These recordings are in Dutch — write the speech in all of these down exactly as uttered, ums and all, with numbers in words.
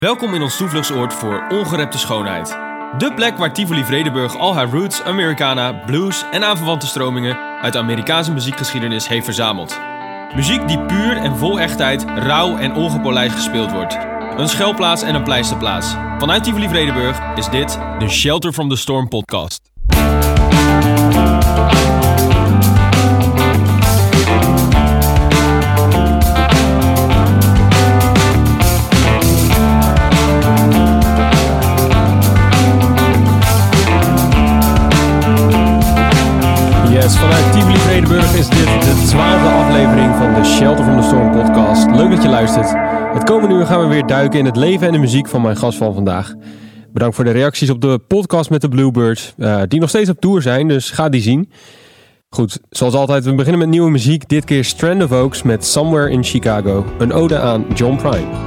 Welkom in ons toevluchtsoord voor ongerepte schoonheid. De plek waar Tivoli Vredenburg al haar roots, Americana, blues en aanverwante stromingen uit de Amerikaanse muziekgeschiedenis heeft verzameld. Muziek die puur en vol echtheid, rauw en ongepolijst gespeeld wordt. Een schuilplaats en een pleisterplaats. Vanuit Tivoli Vredenburg is dit de Shelter from the Storm podcast. Yes, vanuit Tivoli Vredenburg is dit de twaalfde aflevering van de Shelter from the Storm podcast. Leuk dat je luistert. Het komende uur gaan we weer duiken in het leven en de muziek van mijn gast van vandaag. Bedankt voor de reacties op de podcast met de Bluebirds, uh, die nog steeds op tour zijn, dus ga die zien. Goed, zoals altijd, we beginnen met nieuwe muziek. Dit keer Strand of Oaks met Somewhere in Chicago, een ode aan John Prine.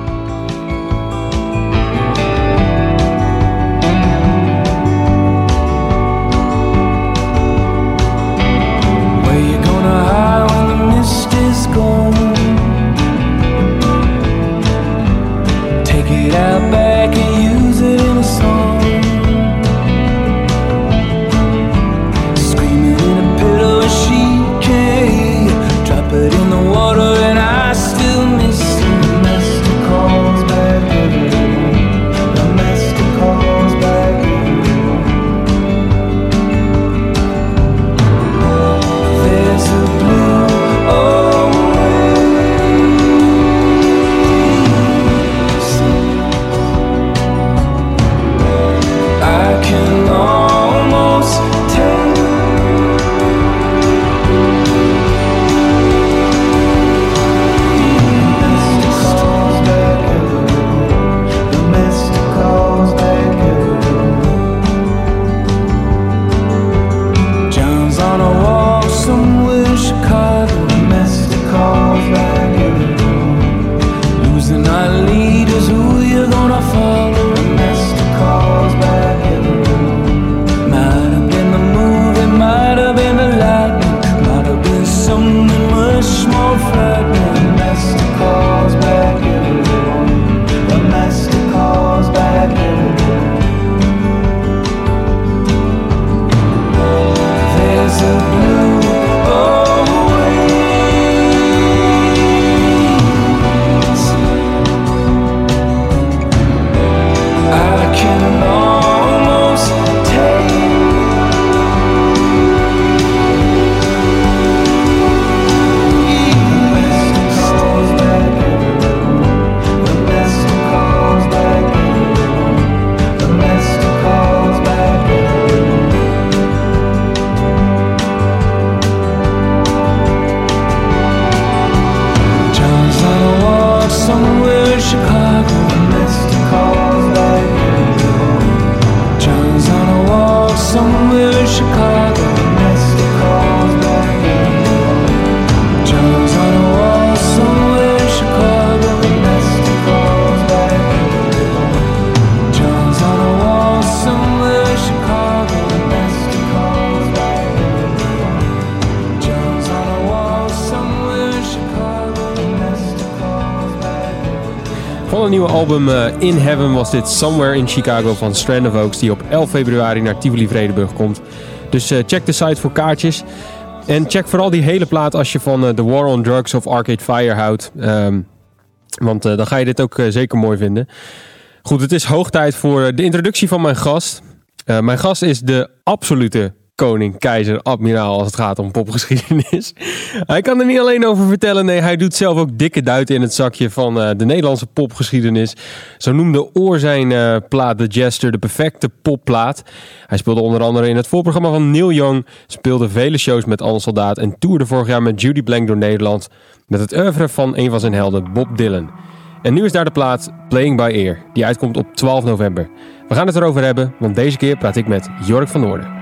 Van een nieuwe album uh, In Heaven was dit Somewhere in Chicago van Strand of Oaks, die op elf februari naar Tivoli Vredenburg komt. Dus uh, check de site voor kaartjes. En check vooral die hele plaat als je van uh, The War on Drugs of Arcade Fire houdt. Um, want uh, dan ga je dit ook uh, zeker mooi vinden. Goed, het is hoog tijd voor uh, de introductie van mijn gast. Uh, mijn gast is de absolute koning, keizer, admiraal als het gaat om popgeschiedenis. Hij kan er niet alleen over vertellen, nee, hij doet zelf ook dikke duiten in het zakje van uh, de Nederlandse popgeschiedenis. Zo noemde Oor zijn uh, plaat The Jester de perfecte popplaat. Hij speelde onder andere in het voorprogramma van Neil Young, speelde vele shows met Anne Soldaat en toerde vorig jaar met Judy Blank door Nederland met het oeuvre van een van zijn helden, Bob Dylan. En nu is daar de plaat Playing by Ear, die uitkomt op twaalf november. We gaan het erover hebben, want deze keer praat ik met Jork van Noorden.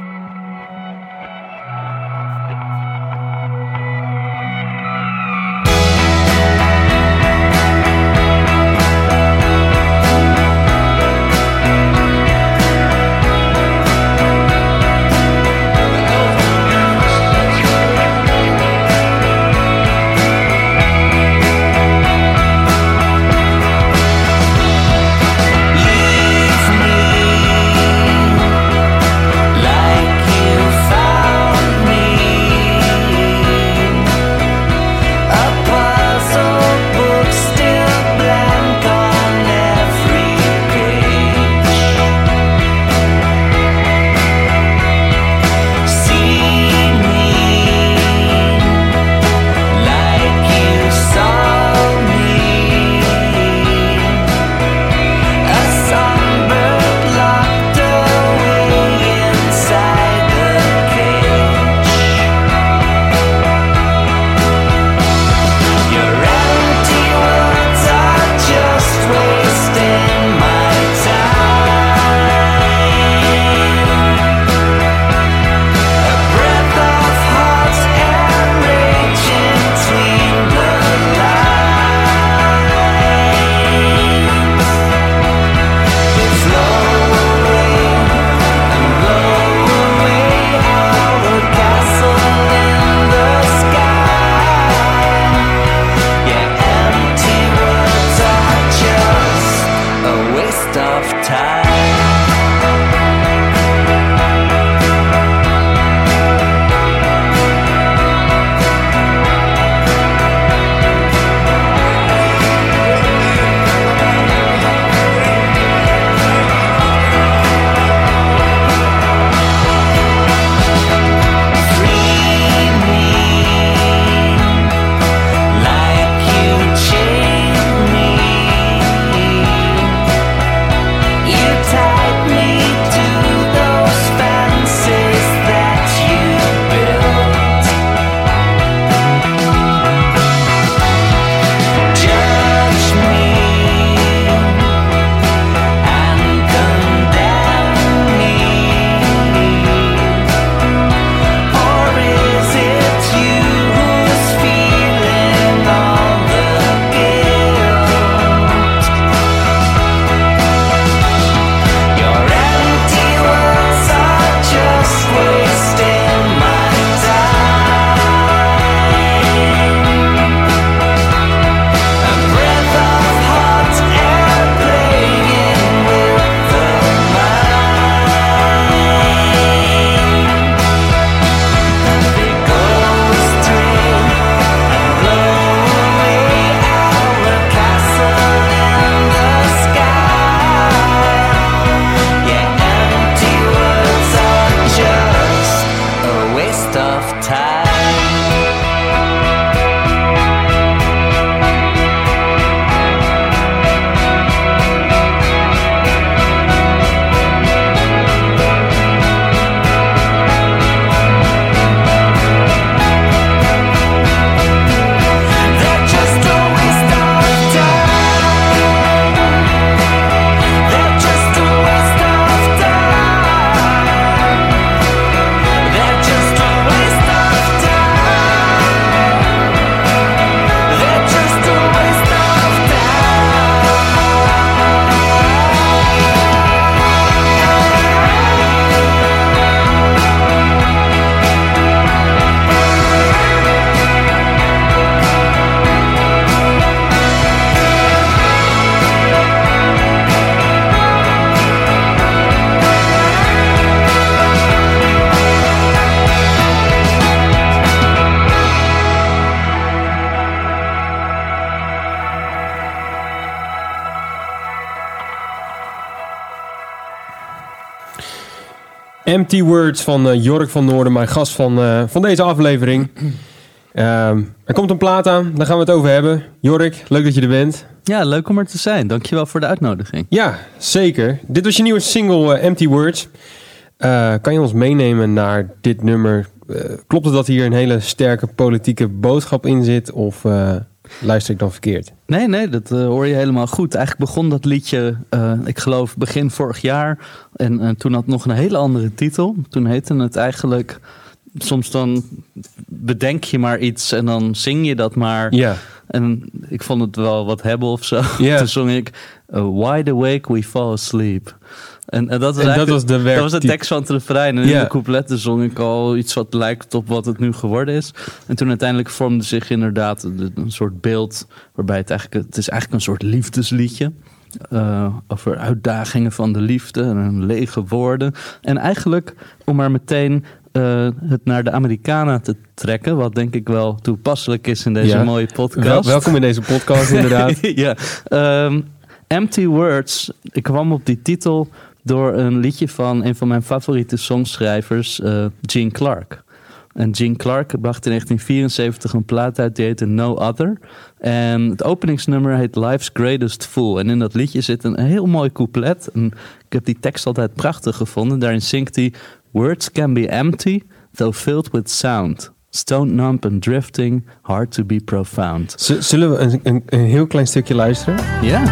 Empty Words van uh, Jork van Noorden, mijn gast van, uh, van deze aflevering. Um, er komt een plaat aan, daar gaan we het over hebben. Jork, leuk dat je er bent. Ja, leuk om er te zijn. Dankjewel voor de uitnodiging. Ja, zeker. Dit was je nieuwe single uh, Empty Words. Uh, kan je ons meenemen naar dit nummer? Uh, klopt het dat hier een hele sterke politieke boodschap in zit? Of uh, luister ik dan verkeerd? Nee, nee, dat uh, hoor je helemaal goed. Eigenlijk begon dat liedje, uh, ik geloof, begin vorig jaar. En uh, toen had het nog een hele andere titel. Toen heette het eigenlijk... Soms dan bedenk je maar iets en dan zing je dat maar. Ja. En ik vond het wel wat hebben of zo. Ja. Toen zong ik, uh, wide awake we fall asleep. En, en, dat, was en dat was de werk... Dat was de tekst van het refrein. En ja. in de coupletten zong ik al iets wat lijkt op wat het nu geworden is. En toen uiteindelijk vormde zich inderdaad een soort beeld... waarbij het eigenlijk... Het is eigenlijk een soort liefdesliedje. Uh, over uitdagingen van de liefde en lege woorden. En eigenlijk, om maar meteen... Uh, het naar de Amerikanen te trekken, wat denk ik wel toepasselijk is in deze ja. mooie podcast. Wel, welkom in deze podcast, inderdaad. ja. um, Empty Words. Ik kwam op die titel door een liedje van een van mijn favoriete songschrijvers, uh, Gene Clark. En Gene Clark bracht in negentien vierenzeventig een plaat uit, die heette No Other. En het openingsnummer heet Life's Greatest Fool. En in dat liedje zit een heel mooi couplet. En ik heb die tekst altijd prachtig gevonden. Daarin zingt hij... Words can be empty, though filled with sound. Stone numb and drifting, hard to be profound. Z- zullen we een, een, een heel klein stukje luisteren? Ja.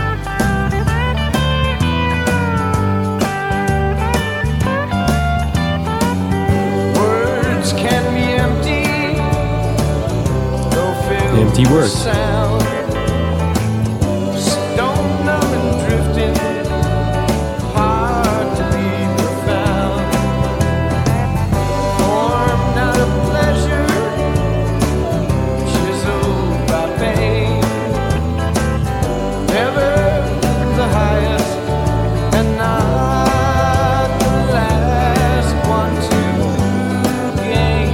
Words can be empty, though filled empty with words. sound. Stone numb and drifting, hard to be profound. Formed out of pleasure, chiseled by pain. Never the highest and not the last one to gain.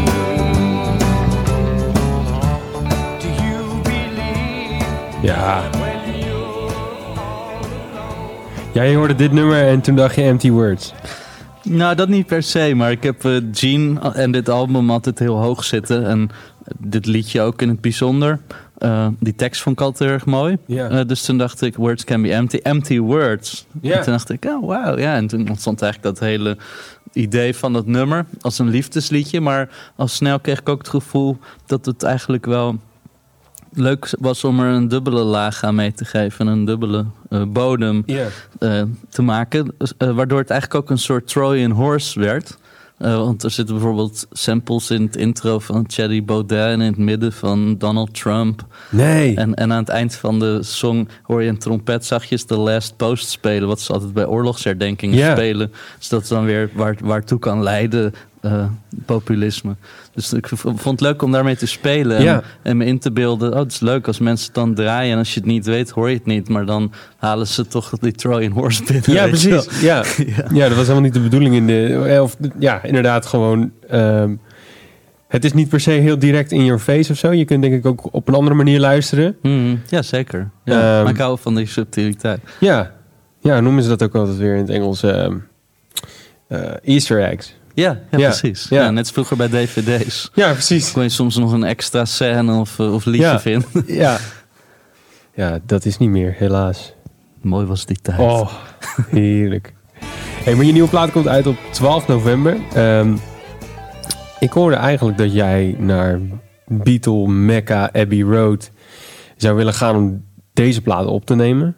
Do you believe Ja. when you're all alone? Ja, je hoorde dit nummer en toen dacht je Empty Words. Nou, dat niet per se, maar ik heb uh, Gene en dit album altijd heel hoog zitten. En dit liedje ook in het bijzonder. Uh, die tekst vond ik altijd heel erg mooi. Ja. Uh, dus toen dacht ik, words can be empty. Empty words. Ja. En toen dacht ik, oh wauw. Ja, en toen ontstond eigenlijk dat hele idee van dat nummer als een liefdesliedje. Maar al snel kreeg ik ook het gevoel dat het eigenlijk wel leuk was om er een dubbele laag aan mee te geven. Een dubbele uh, bodem Ja. uh, te maken. Uh, waardoor het eigenlijk ook een soort Trojan horse werd. Uh, want er zitten bijvoorbeeld samples in het intro van Thierry Baudet en in het midden van Donald Trump. Nee. En, en aan het eind van de song hoor je een trompet zachtjes The Last Post spelen. Wat ze altijd bij oorlogsherdenkingen Ja. spelen. Dus dat is dan weer waar, waartoe kan leiden uh, populisme. Dus ik v- vond het leuk om daarmee te spelen. En, Ja. en me in te beelden. Oh, het is leuk als mensen het dan draaien. En als je het niet weet, hoor je het niet. Maar dan halen ze toch die Trojan horse binnen. Ja, weet je wel. precies. Ja. Ja. ja, dat was helemaal niet de bedoeling in de... Of, ja, inderdaad gewoon... Um, het is niet per se heel direct in your face of zo. Je kunt denk ik ook op een andere manier luisteren. Mm, ja, zeker. Ja, Um, maar ik hou van die subtiliteit. Ja. Ja, noemen ze dat ook altijd weer in het Engels. Um, uh, Easter eggs. Ja, ja, Ja, precies. ja. Ja, net als vroeger bij D V D's. Ja, precies. Kon je soms nog een extra scène of, of liedje Ja. vinden. Ja. Ja, dat is niet meer, helaas. Mooi was die tijd. Oh, heerlijk. Hey, maar je nieuwe plaat komt uit op twaalf november. Um, ik hoorde eigenlijk dat jij naar Beatle Mecca Abbey Road zou willen gaan om deze plaat op te nemen.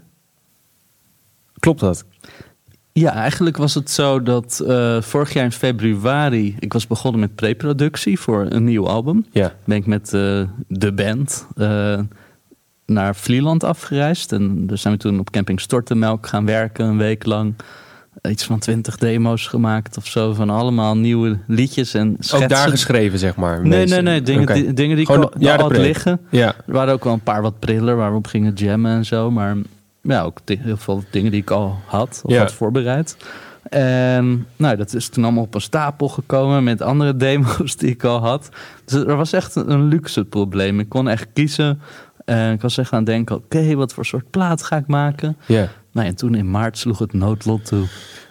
Klopt dat? Ja, eigenlijk was het zo dat uh, vorig jaar in februari... ik was begonnen met preproductie voor een nieuw album. Ja. Ben ik met uh, de band uh, naar Vlieland afgereisd. En daar zijn we toen op camping Stortemelk gaan werken een week lang. Iets van twintig demo's gemaakt of zo. Van allemaal nieuwe liedjes en schetsen. Ook daar geschreven, zeg maar. Nee, meestal. nee, nee. Dingen, Oké. die, dingen die Gewoon ik al, de- ja, al de had preek. liggen. Ja. Er waren ook wel een paar wat priller waar we op gingen jammen en zo. Maar ja, ook di- heel veel dingen die ik al had of Ja. had voorbereid. En nou, dat is toen allemaal op een stapel gekomen met andere demo's die ik al had. Dus er was echt een, een luxe probleem. Ik kon echt kiezen. En ik was echt aan het denken, oké, wat voor soort plaat ga ik maken? Ja. Nou, en toen in maart sloeg het noodlot toe.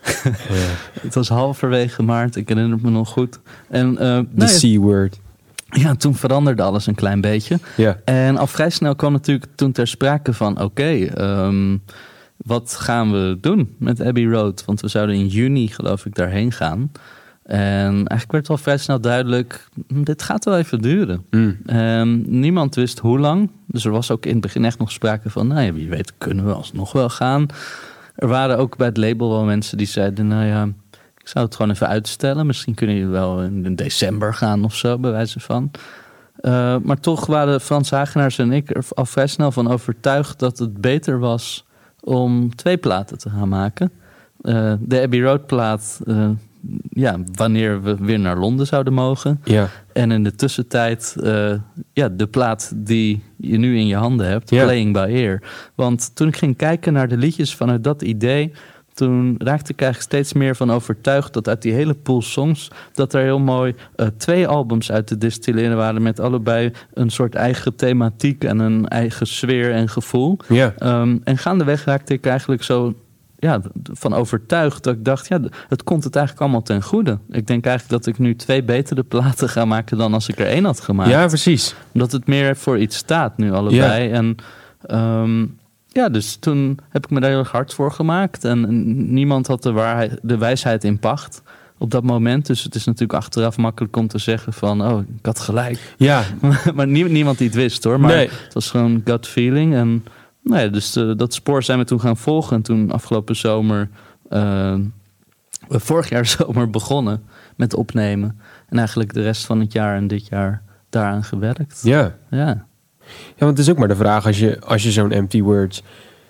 Het was halverwege maart, ik herinner het me nog goed. En uh, De nou ja, C-word. ja, toen veranderde alles een klein beetje. Ja. En al vrij snel kwam natuurlijk toen ter sprake van... oké, okay, um, wat gaan we doen met Abbey Road? Want we zouden in juni, geloof ik, daarheen gaan. En eigenlijk werd al vrij snel duidelijk... dit gaat wel even duren. Mm. Um, niemand wist hoe lang. Dus er was ook in het begin echt nog sprake van... nou ja, wie weet kunnen we alsnog wel gaan. Er waren ook bij het label wel mensen die zeiden... nou ja, ik zou het gewoon even uitstellen. Misschien kunnen jullie wel in december gaan of zo, bij wijze van... Uh, maar toch waren Frans Hagenaars en ik er al vrij snel van overtuigd... dat het beter was om twee platen te gaan maken. Uh, de Abbey Road plaat, uh, ja, wanneer we weer naar Londen zouden mogen. Ja. En in de tussentijd, uh, ja, de plaat die je nu in je handen hebt, Ja. Playing by Ear. Want toen ik ging kijken naar de liedjes vanuit dat idee... toen raakte ik eigenlijk steeds meer van overtuigd... dat uit die hele pool songs... dat er heel mooi uh, twee albums uit te distilleren waren... met allebei een soort eigen thematiek... en een eigen sfeer en gevoel. Ja. Um, en gaandeweg raakte ik eigenlijk zo... ja, van overtuigd dat ik dacht... ja, het komt het eigenlijk allemaal ten goede. Ik denk eigenlijk dat ik nu twee betere platen ga maken... dan als ik er één had gemaakt. Ja, precies. Omdat het meer voor iets staat nu allebei. Ja. En um, ja, dus toen heb ik me daar heel erg hard voor gemaakt. En niemand had de, waarheid, de wijsheid in pacht op dat moment. Dus het is natuurlijk achteraf makkelijk om te zeggen van... oh, ik had gelijk. Ja. Maar nie, niemand die het wist, hoor. Maar Nee. het was gewoon gut feeling. En nou ja, dus uh, dat spoor zijn we toen gaan volgen. En toen afgelopen zomer... Uh, vorig jaar zomer begonnen met opnemen. En eigenlijk de rest van het jaar en dit jaar daaraan gewerkt. Ja. Ja. Ja, want het is ook maar de vraag als je, als je zo'n Empty Words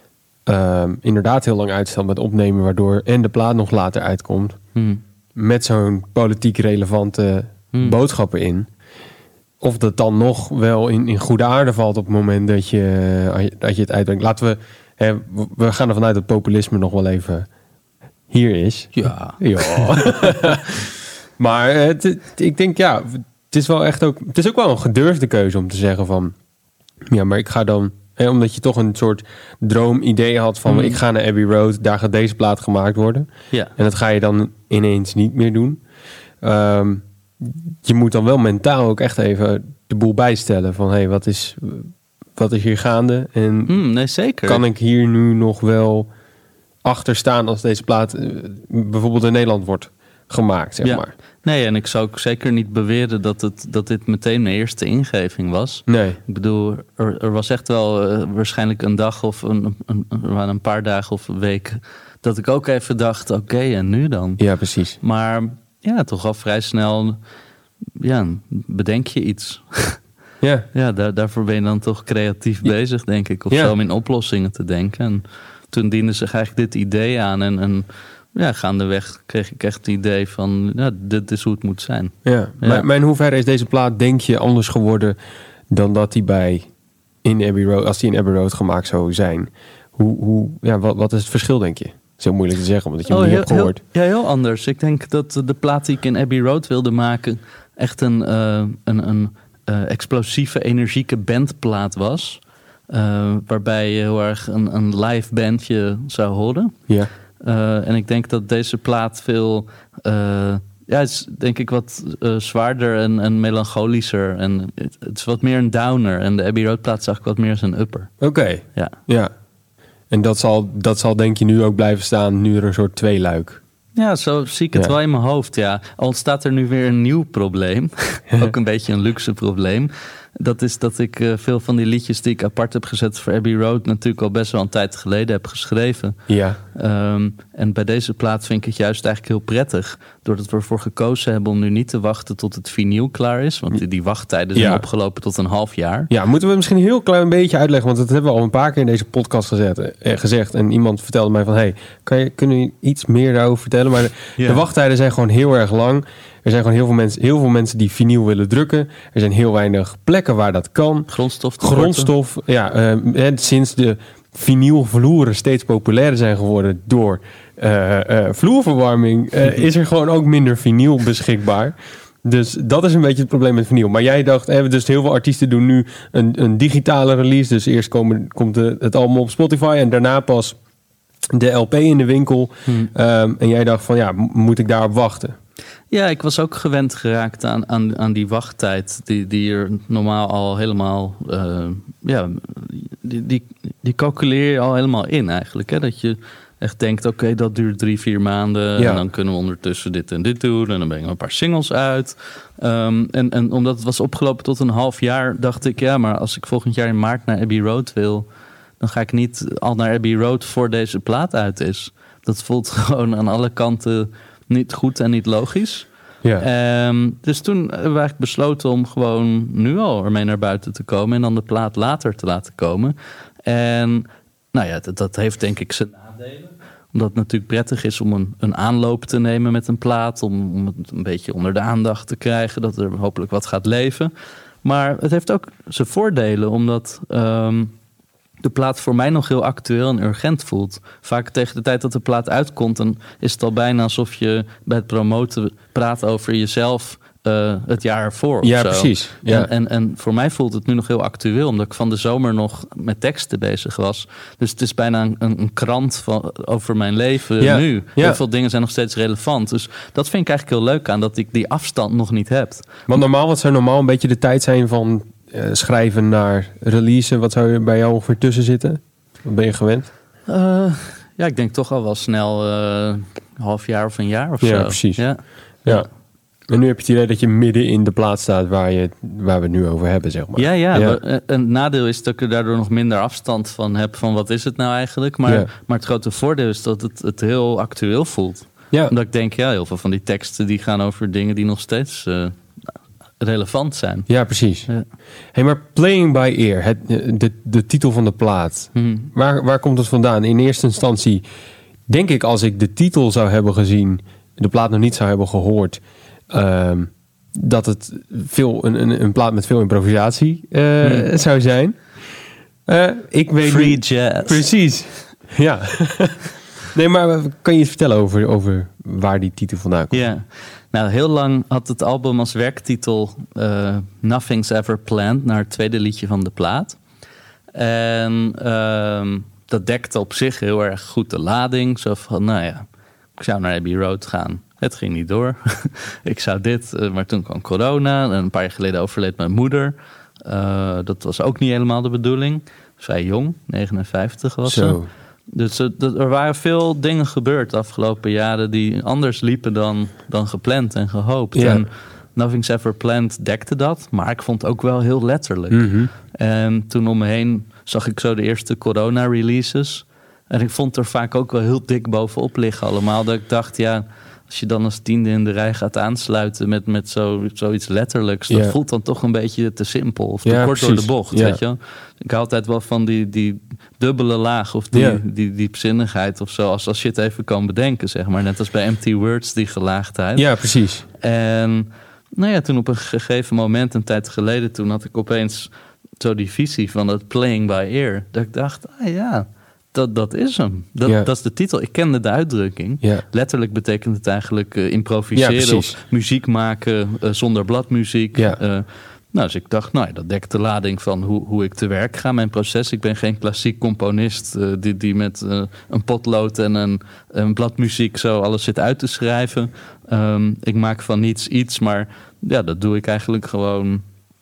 um, inderdaad heel lang uitstelt met opnemen, waardoor en de plaat nog later uitkomt, Hmm. met zo'n politiek relevante Hmm. boodschappen in. Of dat dan nog wel in, in goede aarde valt op het moment dat je, dat je het uitbrengt. Laten we, hè, we gaan ervan uit dat populisme nog wel even hier is. Ja. Ja. Maar het, het- ik denk, ja, het is wel echt ook, het is ook wel een gedurfde keuze om te zeggen van, ja, maar ik ga dan, hè, omdat je toch een soort droomidee had van, Mm. ik ga naar Abbey Road, daar gaat deze plaat gemaakt worden. Ja. En dat ga je dan ineens niet meer doen. Ehm, je moet dan wel mentaal ook echt even de boel bijstellen van, hé, hey, wat is, wat is hier gaande? En Hmm, nee, zeker. kan ik hier nu nog wel achter staan als deze plaat eh, bijvoorbeeld in Nederland wordt gemaakt, zeg Ja. maar. Nee, en ik zou ook zeker niet beweren dat, het, dat dit meteen mijn eerste ingeving was. Nee. Ik bedoel, er, er was echt wel uh, waarschijnlijk een dag of een, een, er waren een paar dagen of een week... dat ik ook even dacht, oké, okay, en nu dan? Ja, precies. Maar ja, toch al vrij snel ja, bedenk je iets. Ja. Ja, daar, daarvoor ben je dan toch creatief Ja. bezig, denk ik. Of Ja. zo om in oplossingen te denken. En toen diende zich eigenlijk dit idee aan. En, en ja, gaandeweg kreeg ik echt het idee van... ja, dit is hoe het moet zijn. Ja. Ja. Maar, maar in hoeverre is deze plaat, denk je, anders geworden dan dat die bij in Abbey Road, als die in Abbey Road gemaakt zou zijn? Hoe, hoe, ja, wat, wat is het verschil, denk je? Het is heel moeilijk te zeggen, omdat je hem Oh, niet heel, hebt gehoord. heel, ja, heel anders. Ik denk dat de plaat die ik in Abbey Road wilde maken... echt een, uh, een, een uh, explosieve, energieke bandplaat was. Uh, waarbij je heel erg een, een live bandje zou horen. Ja. Uh, en ik denk dat deze plaat veel... Uh, ja, het is denk ik wat uh, zwaarder en, en melancholischer. En het, het is wat meer een downer. En de Abbey Road plaat zag ik wat meer als een upper. Oké. Okay. Ja. Ja. En dat zal, dat zal denk je nu ook blijven staan, nu er een soort tweeluik. Ja, zo zie ik het Ja. wel in mijn hoofd, ja. Al ontstaat er nu weer een nieuw probleem. Ook een beetje een luxe probleem. Dat is dat ik uh, veel van die liedjes die ik apart heb gezet voor Abbey Road... natuurlijk al best wel een tijd geleden heb geschreven. Ja. Um, en bij deze plaat vind ik het juist eigenlijk heel prettig... doordat we ervoor gekozen hebben om nu niet te wachten tot het vinyl klaar is. Want die, die wachttijden zijn Ja. opgelopen tot een half jaar. Ja, moeten we misschien een heel klein beetje uitleggen, want dat hebben we al een paar keer in deze podcast gezet, eh, gezegd. En iemand vertelde mij van, hey, kan je, kunnen je iets meer daarover vertellen? Maar de, Ja. de wachttijden zijn gewoon heel erg lang. Er zijn gewoon heel veel mensen, heel veel mensen die vinyl willen drukken. Er zijn heel weinig plekken waar dat kan. Grondstof. Grondstof, ja, eh, en sinds de vinylvloeren steeds populairder zijn geworden door uh, uh, vloerverwarming, uh, is er gewoon ook minder vinyl beschikbaar. Dus dat is een beetje het probleem met vinyl. Maar jij dacht, eh, dus heel veel artiesten doen nu een, een digitale release. Dus eerst komen, komt de, het album op Spotify en daarna pas de L P in de winkel. Hmm. Um, en jij dacht van, ja, m- moet ik daarop wachten? Ja, ik was ook gewend geraakt aan, aan, aan die wachttijd. Die, die er normaal al helemaal... Uh, ja, die, die, die calculeer je al helemaal in eigenlijk. Hè? Dat je echt denkt, oké, okay, dat duurt drie, vier maanden. Ja. En dan kunnen we ondertussen dit en dit doen. En dan brengen we een paar singles uit. Um, en, en omdat het was opgelopen tot een half jaar... dacht ik, ja, maar als ik volgend jaar in maart naar Abbey Road wil... dan ga ik niet al naar Abbey Road voor deze plaat uit is. Dat voelt gewoon aan alle kanten... niet goed en niet logisch. Ja. Um, dus toen hebben we eigenlijk besloten om gewoon nu al ermee naar buiten te komen... en dan de plaat later te laten komen. En nou ja, dat, dat heeft denk ik zijn nadelen. Omdat het natuurlijk prettig is om een, een aanloop te nemen met een plaat... Om, om het een beetje onder de aandacht te krijgen... dat er hopelijk wat gaat leven. Maar het heeft ook zijn voordelen, omdat... Um, de plaat voor mij nog heel actueel en urgent voelt. Vaak tegen de tijd dat de plaat uitkomt... dan is het al bijna alsof je bij het promoten praat over jezelf... Uh, het jaar ervoor of Ja, zo. precies. Ja. En, en, en voor mij voelt het nu nog heel actueel... omdat ik van de zomer nog met teksten bezig was. Dus het is bijna een, een krant van, over mijn leven Ja. nu. Ja. Heel veel dingen zijn nog steeds relevant. Dus dat vind ik eigenlijk heel leuk aan... dat ik die afstand nog niet heb. Want normaal, wat zou normaal een beetje de tijd zijn van... Uh, schrijven naar releasen? Wat zou er bij jou ongeveer tussen zitten? Wat ben je gewend? Uh, ja, ik denk toch al wel snel uh, een half jaar of een jaar of Ja, zo. precies. Ja. Ja. En nu heb je het idee dat je midden in de plaat staat waar, je, waar we het nu over hebben, zeg maar. Ja, ja, ja. maar een nadeel is dat ik er daardoor nog minder afstand van heb... van wat is het nou eigenlijk? Maar, Ja. maar het grote voordeel is dat het, het heel actueel voelt. Ja. Omdat ik denk, ja, heel veel van die teksten... die gaan over dingen die nog steeds uh, relevant zijn. Ja, precies. Ja. Hey, maar Playing by Ear, het, de, de titel van de plaat. Hmm. Waar, waar komt het vandaan? In eerste instantie denk ik, als ik de titel zou hebben gezien... de plaat nog niet zou hebben gehoord... Um, dat het veel, een, een, een plaat met veel improvisatie uh, hmm. zou zijn. Uh, ik weet Free niet. jazz. Precies. Ja. Nee, maar kan je iets vertellen over, over waar die titel vandaan komt? Ja. Nou, heel lang had het album als werktitel uh, Nothing's Ever Planned... naar het tweede liedje van de plaat. En uh, dat dekte op zich heel erg goed de lading. Zo van, nou ja, ik zou naar Abbey Road gaan. Het ging niet door. Ik zou dit, uh, maar toen kwam corona. En een paar jaar geleden overleed mijn moeder. Uh, dat was ook niet helemaal de bedoeling. Vrij jong, negenenvijftig was ze. Zo. Dus uh, er waren veel dingen gebeurd de afgelopen jaren... die anders liepen dan, dan gepland en gehoopt. Ja. En Nothing's Ever Planned dekte dat. Maar ik vond het ook wel heel letterlijk. Mm-hmm. En toen om me heen zag ik zo de eerste corona-releases. En ik vond er vaak ook wel heel dik bovenop liggen allemaal. Dat ik dacht, ja... als je dan als tiende in de rij gaat aansluiten met, met zo, zoiets letterlijks... dat ja. voelt dan toch een beetje te simpel of te Ja, kort precies. door de bocht. Ja. Weet je wel? Ik hou altijd wel van die, die dubbele laag of die, Ja. die diepzinnigheid of zo... Als, als je het even kan bedenken, zeg maar. Net als bij Empty Words, die gelaagdheid. Ja, precies. En nou ja, toen op een gegeven moment, een tijd geleden... toen had ik opeens zo die visie van het Playing by Ear. Dat ik dacht, ah ja... Dat, dat is hem. Dat, Ja. dat is de titel. Ik kende de uitdrukking. Ja. Letterlijk betekent het eigenlijk uh, improviseren Ja, precies. of muziek maken uh, zonder bladmuziek. Ja. Uh, nou, dus ik dacht, nou ja, dat dekt de lading van hoe, hoe ik te werk ga. Mijn proces. Ik ben geen klassiek componist uh, die, die met uh, een potlood en een, een bladmuziek zo alles zit uit te schrijven. Um, ik maak van niets iets, maar ja, dat doe ik eigenlijk gewoon...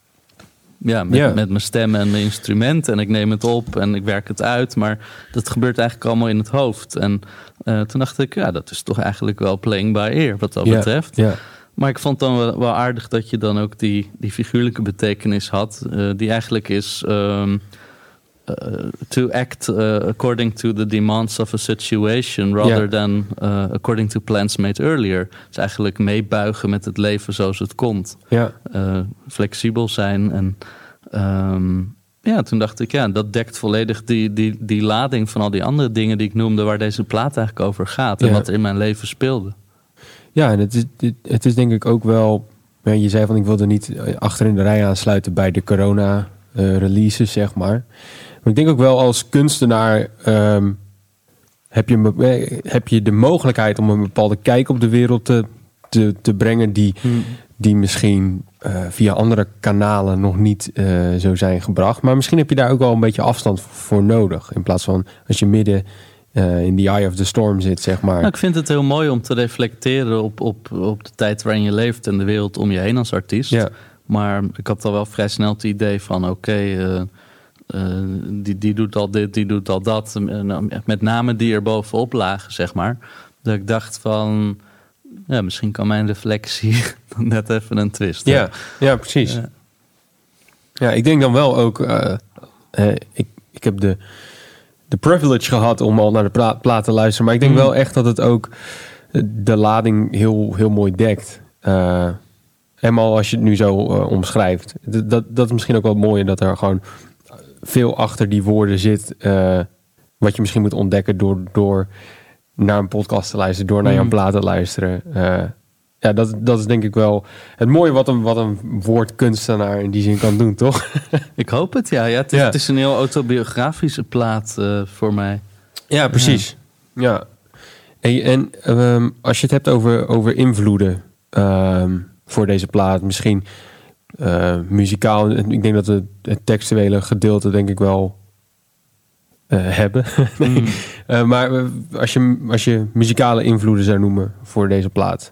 Ja, met, Ja. met mijn stem en mijn instrument. En ik neem het op en ik werk het uit. Maar dat gebeurt eigenlijk allemaal in het hoofd. En uh, toen dacht ik, ja, dat is toch eigenlijk wel playing by ear wat dat Ja. betreft. Ja. Maar ik vond dan wel, wel aardig dat je dan ook die, die figuurlijke betekenis had. Uh, die eigenlijk is... Um, uh, to act uh, according to the demands of a situation... rather Ja. than uh, according to plans made earlier. Dus eigenlijk meebuigen met het leven zoals het komt. Ja. Uh, flexibel zijn. En um, ja, toen dacht ik, ja, dat dekt volledig die, die, die lading van al die andere dingen die ik noemde... waar deze plaat eigenlijk over gaat en Ja. wat er in mijn leven speelde. Ja, en het is, het is denk ik ook wel... Ja, je zei van, ik wilde niet achter in de rij aansluiten bij de corona uh, releases, zeg maar. Maar ik denk ook wel als kunstenaar... Um, heb, je, een, heb je de mogelijkheid om een bepaalde kijk op de wereld te, te, te brengen... die, Hmm. die misschien uh, via andere kanalen nog niet uh, zo zijn gebracht. Maar misschien heb je daar ook wel een beetje afstand voor nodig. In plaats van als je midden uh, in the eye of the storm zit, zeg maar. Nou, ik vind het heel mooi om te reflecteren op, op, op de tijd waarin je leeft en de wereld om je heen als artiest. Ja. Maar ik had al wel vrij snel het idee van oké, okay, uh, uh, die, die doet al dit, die doet al dat. Uh, met name die er bovenop lagen, zeg maar. Dat ik dacht van, ja, misschien kan mijn reflectie net even een twist. Ja, ja, precies. Ja. Ja, ik denk dan wel ook, uh, uh, ik, ik heb de, de privilege gehad om al naar de pla- plaat te luisteren. Maar ik denk Mm. wel echt dat het ook de lading heel, heel mooi dekt. Uh, helemaal als je het nu zo uh, omschrijft. Dat, dat, dat is misschien ook wel mooi dat er gewoon veel achter die woorden zit. Uh, wat je misschien moet ontdekken door, door naar een podcast te luisteren, door naar Mm. jouw plaat te luisteren. Uh, ja, dat, dat is denk ik wel het mooie wat een, wat een woordkunstenaar in die zin kan doen, toch? Ik hoop het, ja. ja, het, is, Ja. het is een heel autobiografische plaat uh, voor mij. Ja, precies. Ja. Hey, en um, als je het hebt over, over invloeden um, voor deze plaat, misschien uh, muzikaal, ik denk dat we het textuele gedeelte denk ik wel uh, hebben. nee. Mm. uh, maar uh, als je, als je muzikale invloeden zou noemen voor deze plaat,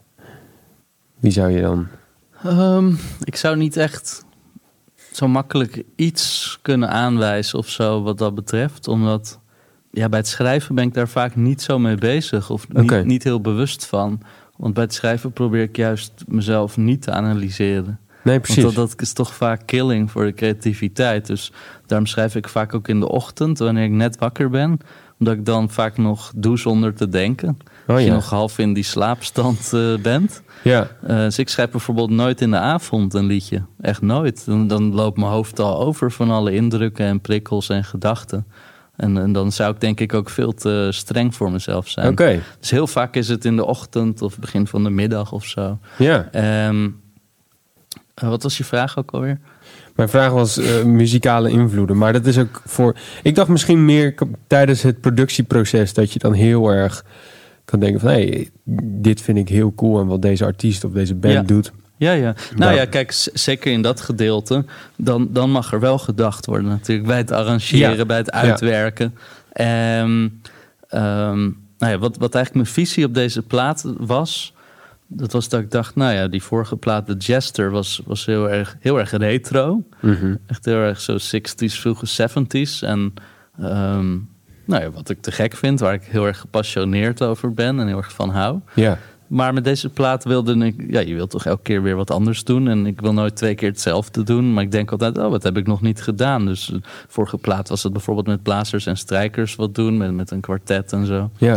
wie zou je dan? Um, ik zou niet echt zo makkelijk iets kunnen aanwijzen of zo wat dat betreft. Omdat ja, bij het schrijven ben ik daar vaak niet zo mee bezig. Of niet, Oké. niet heel bewust van. Want bij het schrijven probeer ik juist mezelf niet te analyseren. Nee, precies. Want dat, dat is toch vaak killing voor de creativiteit. Dus daarom schrijf ik vaak ook in de ochtend, wanneer ik net wakker ben. Omdat ik dan vaak nog doe zonder te denken. Oh, Als je ja. nog half in die slaapstand uh, bent. Ja. Uh, dus ik schrijf bijvoorbeeld nooit in de avond een liedje. Echt nooit. Dan, dan loopt mijn hoofd al over van alle indrukken en prikkels en gedachten. En, en dan zou ik denk ik ook veel te streng voor mezelf zijn. Oké. Okay. Dus heel vaak is het in de ochtend of begin van de middag of zo. Ja. Um, uh, wat was je vraag ook alweer? Mijn vraag was uh, muzikale invloeden. Maar dat is ook voor... Ik dacht misschien meer k- tijdens het productieproces dat je dan heel erg kan denken van, hé, hey, dit vind ik heel cool en wat deze artiest of deze band Ja. doet. Ja, ja. Nou Nou. ja, kijk, z- zeker in dat gedeelte, dan, dan mag er wel gedacht worden natuurlijk. Bij het arrangeren, Ja. bij het uitwerken. Um, um, nou ja, wat, wat eigenlijk mijn visie op deze plaat was, dat was dat ik dacht, nou ja, die vorige plaat, de Jester, was, was heel, erg, heel erg retro. Mm-hmm. Echt heel erg zo zestig's, vroege zeventig's. En um, nou ja, wat ik te gek vind, waar ik heel erg gepassioneerd over ben en heel erg van hou. Ja. Maar met deze plaat wilde ik... Ja, je wilt toch elke keer weer wat anders doen. En ik wil nooit twee keer hetzelfde doen. Maar ik denk altijd, oh, wat heb ik nog niet gedaan? Dus uh, vorige plaat was het bijvoorbeeld met blazers en strijkers wat doen. Met, met een kwartet en zo. Ja.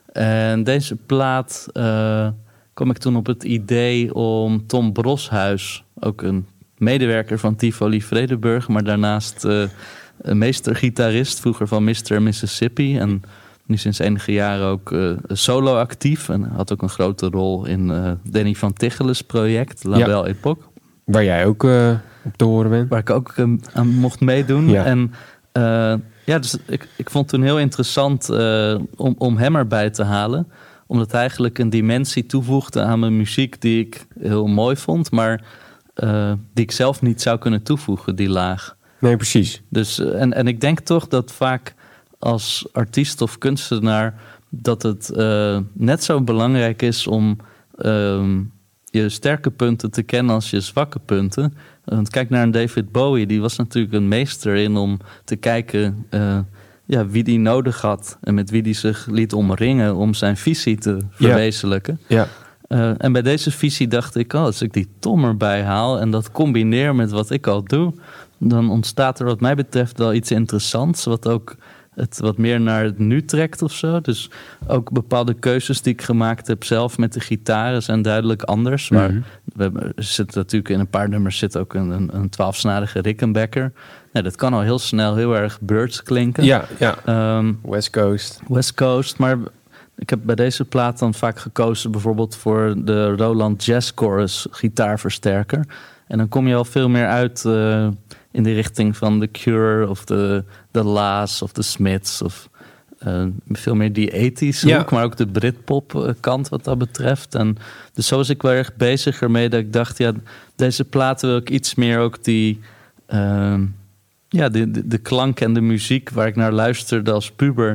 En deze plaat uh, kwam ik toen op het idee om Tom Broshuis, ook een medewerker van Tivoli Vredenburg, maar daarnaast uh, een meestergitarist, vroeger van mister Mississippi. En nu sinds enige jaren ook uh, solo actief. En had ook een grote rol in uh, Danny van Tichelen's project, La Ja. Belle Époque. Waar jij ook uh, op te horen bent. Waar ik ook um, aan mocht meedoen. Ja. En uh, ja, dus ik, ik vond het toen heel interessant uh, om, om hem erbij te halen. Omdat hij eigenlijk een dimensie toevoegde aan mijn muziek die ik heel mooi vond. Maar uh, die ik zelf niet zou kunnen toevoegen, die laag. Nee, precies. Dus, uh, en, en ik denk toch dat vaak als artiest of kunstenaar dat het uh, net zo belangrijk is om uh, je sterke punten te kennen als je zwakke punten. Want kijk naar een David Bowie, die was natuurlijk een meester in om te kijken uh, ja, wie die nodig had en met wie die zich liet omringen om zijn visie te verwezenlijken. Ja. Uh, en bij deze visie dacht ik, oh, als ik die Tom erbij haal en dat combineer met wat ik al doe, dan ontstaat er wat mij betreft wel iets interessants, wat ook het wat meer naar het nu trekt of zo. Dus ook bepaalde keuzes die ik gemaakt heb zelf met de gitaren zijn duidelijk anders. Maar Mhm. we hebben, er zit natuurlijk in een paar nummers zit ook een, een, een twaalfsnarige Rickenbacker. Ja, dat kan al heel snel heel erg Birds klinken. Ja, ja. Um, West Coast. West Coast, maar ik heb bij deze plaat dan vaak gekozen bijvoorbeeld voor de Roland Jazz Chorus gitaarversterker. En dan kom je al veel meer uit uh, in de richting van The Cure of de, de La's of de Smiths of uh, veel meer die ethische Ja. hoek, maar ook de Britpop uh, kant wat dat betreft. En dus zo was ik wel erg bezig ermee dat ik dacht, ja, deze platen wil ik iets meer ook die uh, ja, de, de, de klank en de muziek waar ik naar luisterde als puber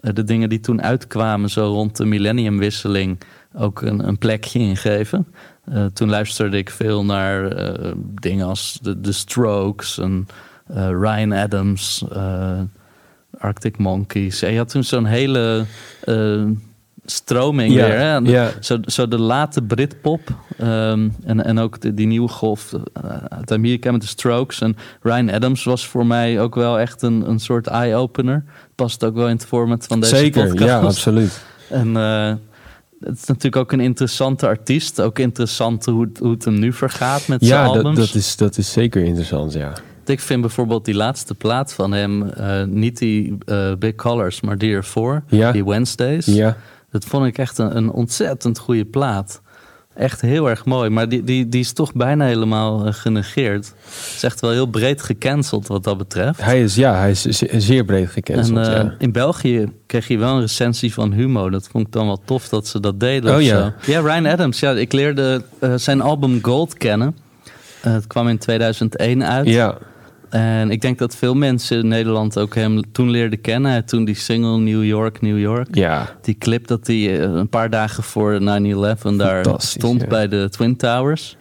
uh, de dingen die toen uitkwamen, zo rond de millenniumwisseling, ook een, een plekje ingeven. Uh, toen luisterde ik veel naar uh, dingen als The, The Strokes en uh, Ryan Adams, uh, Arctic Monkeys. En je had toen zo'n hele uh, stroming Ja, weer. Hè? En ja. Zo, zo de late Britpop um, en, en ook de, die nieuwe golf uh, uit Amerika met de Strokes. En Ryan Adams was voor mij ook wel echt een, een soort eye-opener. Past ook wel in het format van deze Zeker, podcast. ja, absoluut. En uh, het is natuurlijk ook een interessante artiest. Ook interessant hoe, het- hoe het hem nu vergaat met zijn Ja, dat, albums. dat, is, dat is zeker interessant, ja. Ik vind bijvoorbeeld die laatste plaat van hem, uh, niet die uh, Big Colors, maar die ervoor, Ja. die Wednesdays. Ja, Dat vond ik echt een, een ontzettend goede plaat. Echt heel erg mooi, maar die, die, die is toch bijna helemaal uh, genegeerd. Het is echt wel heel breed gecanceld wat dat betreft. hij is, ja, hij is ze- zeer breed En gecanceld, uh, ja. in België kreeg je wel een recensie van Humo. Dat vond ik dan wel tof dat ze dat deden. Oh of ja. zo. Ja, Ryan Adams. Ja, ik leerde uh, zijn album Gold kennen. Uh, het kwam in tweeduizend één uit. Ja, En ik denk dat veel mensen in Nederland ook hem toen leerden kennen. Hij had toen die single New York, New York. ja, Die clip dat hij uh, een paar dagen voor nine eleven daar Fantastisch, stond ja. bij de Twin Towers.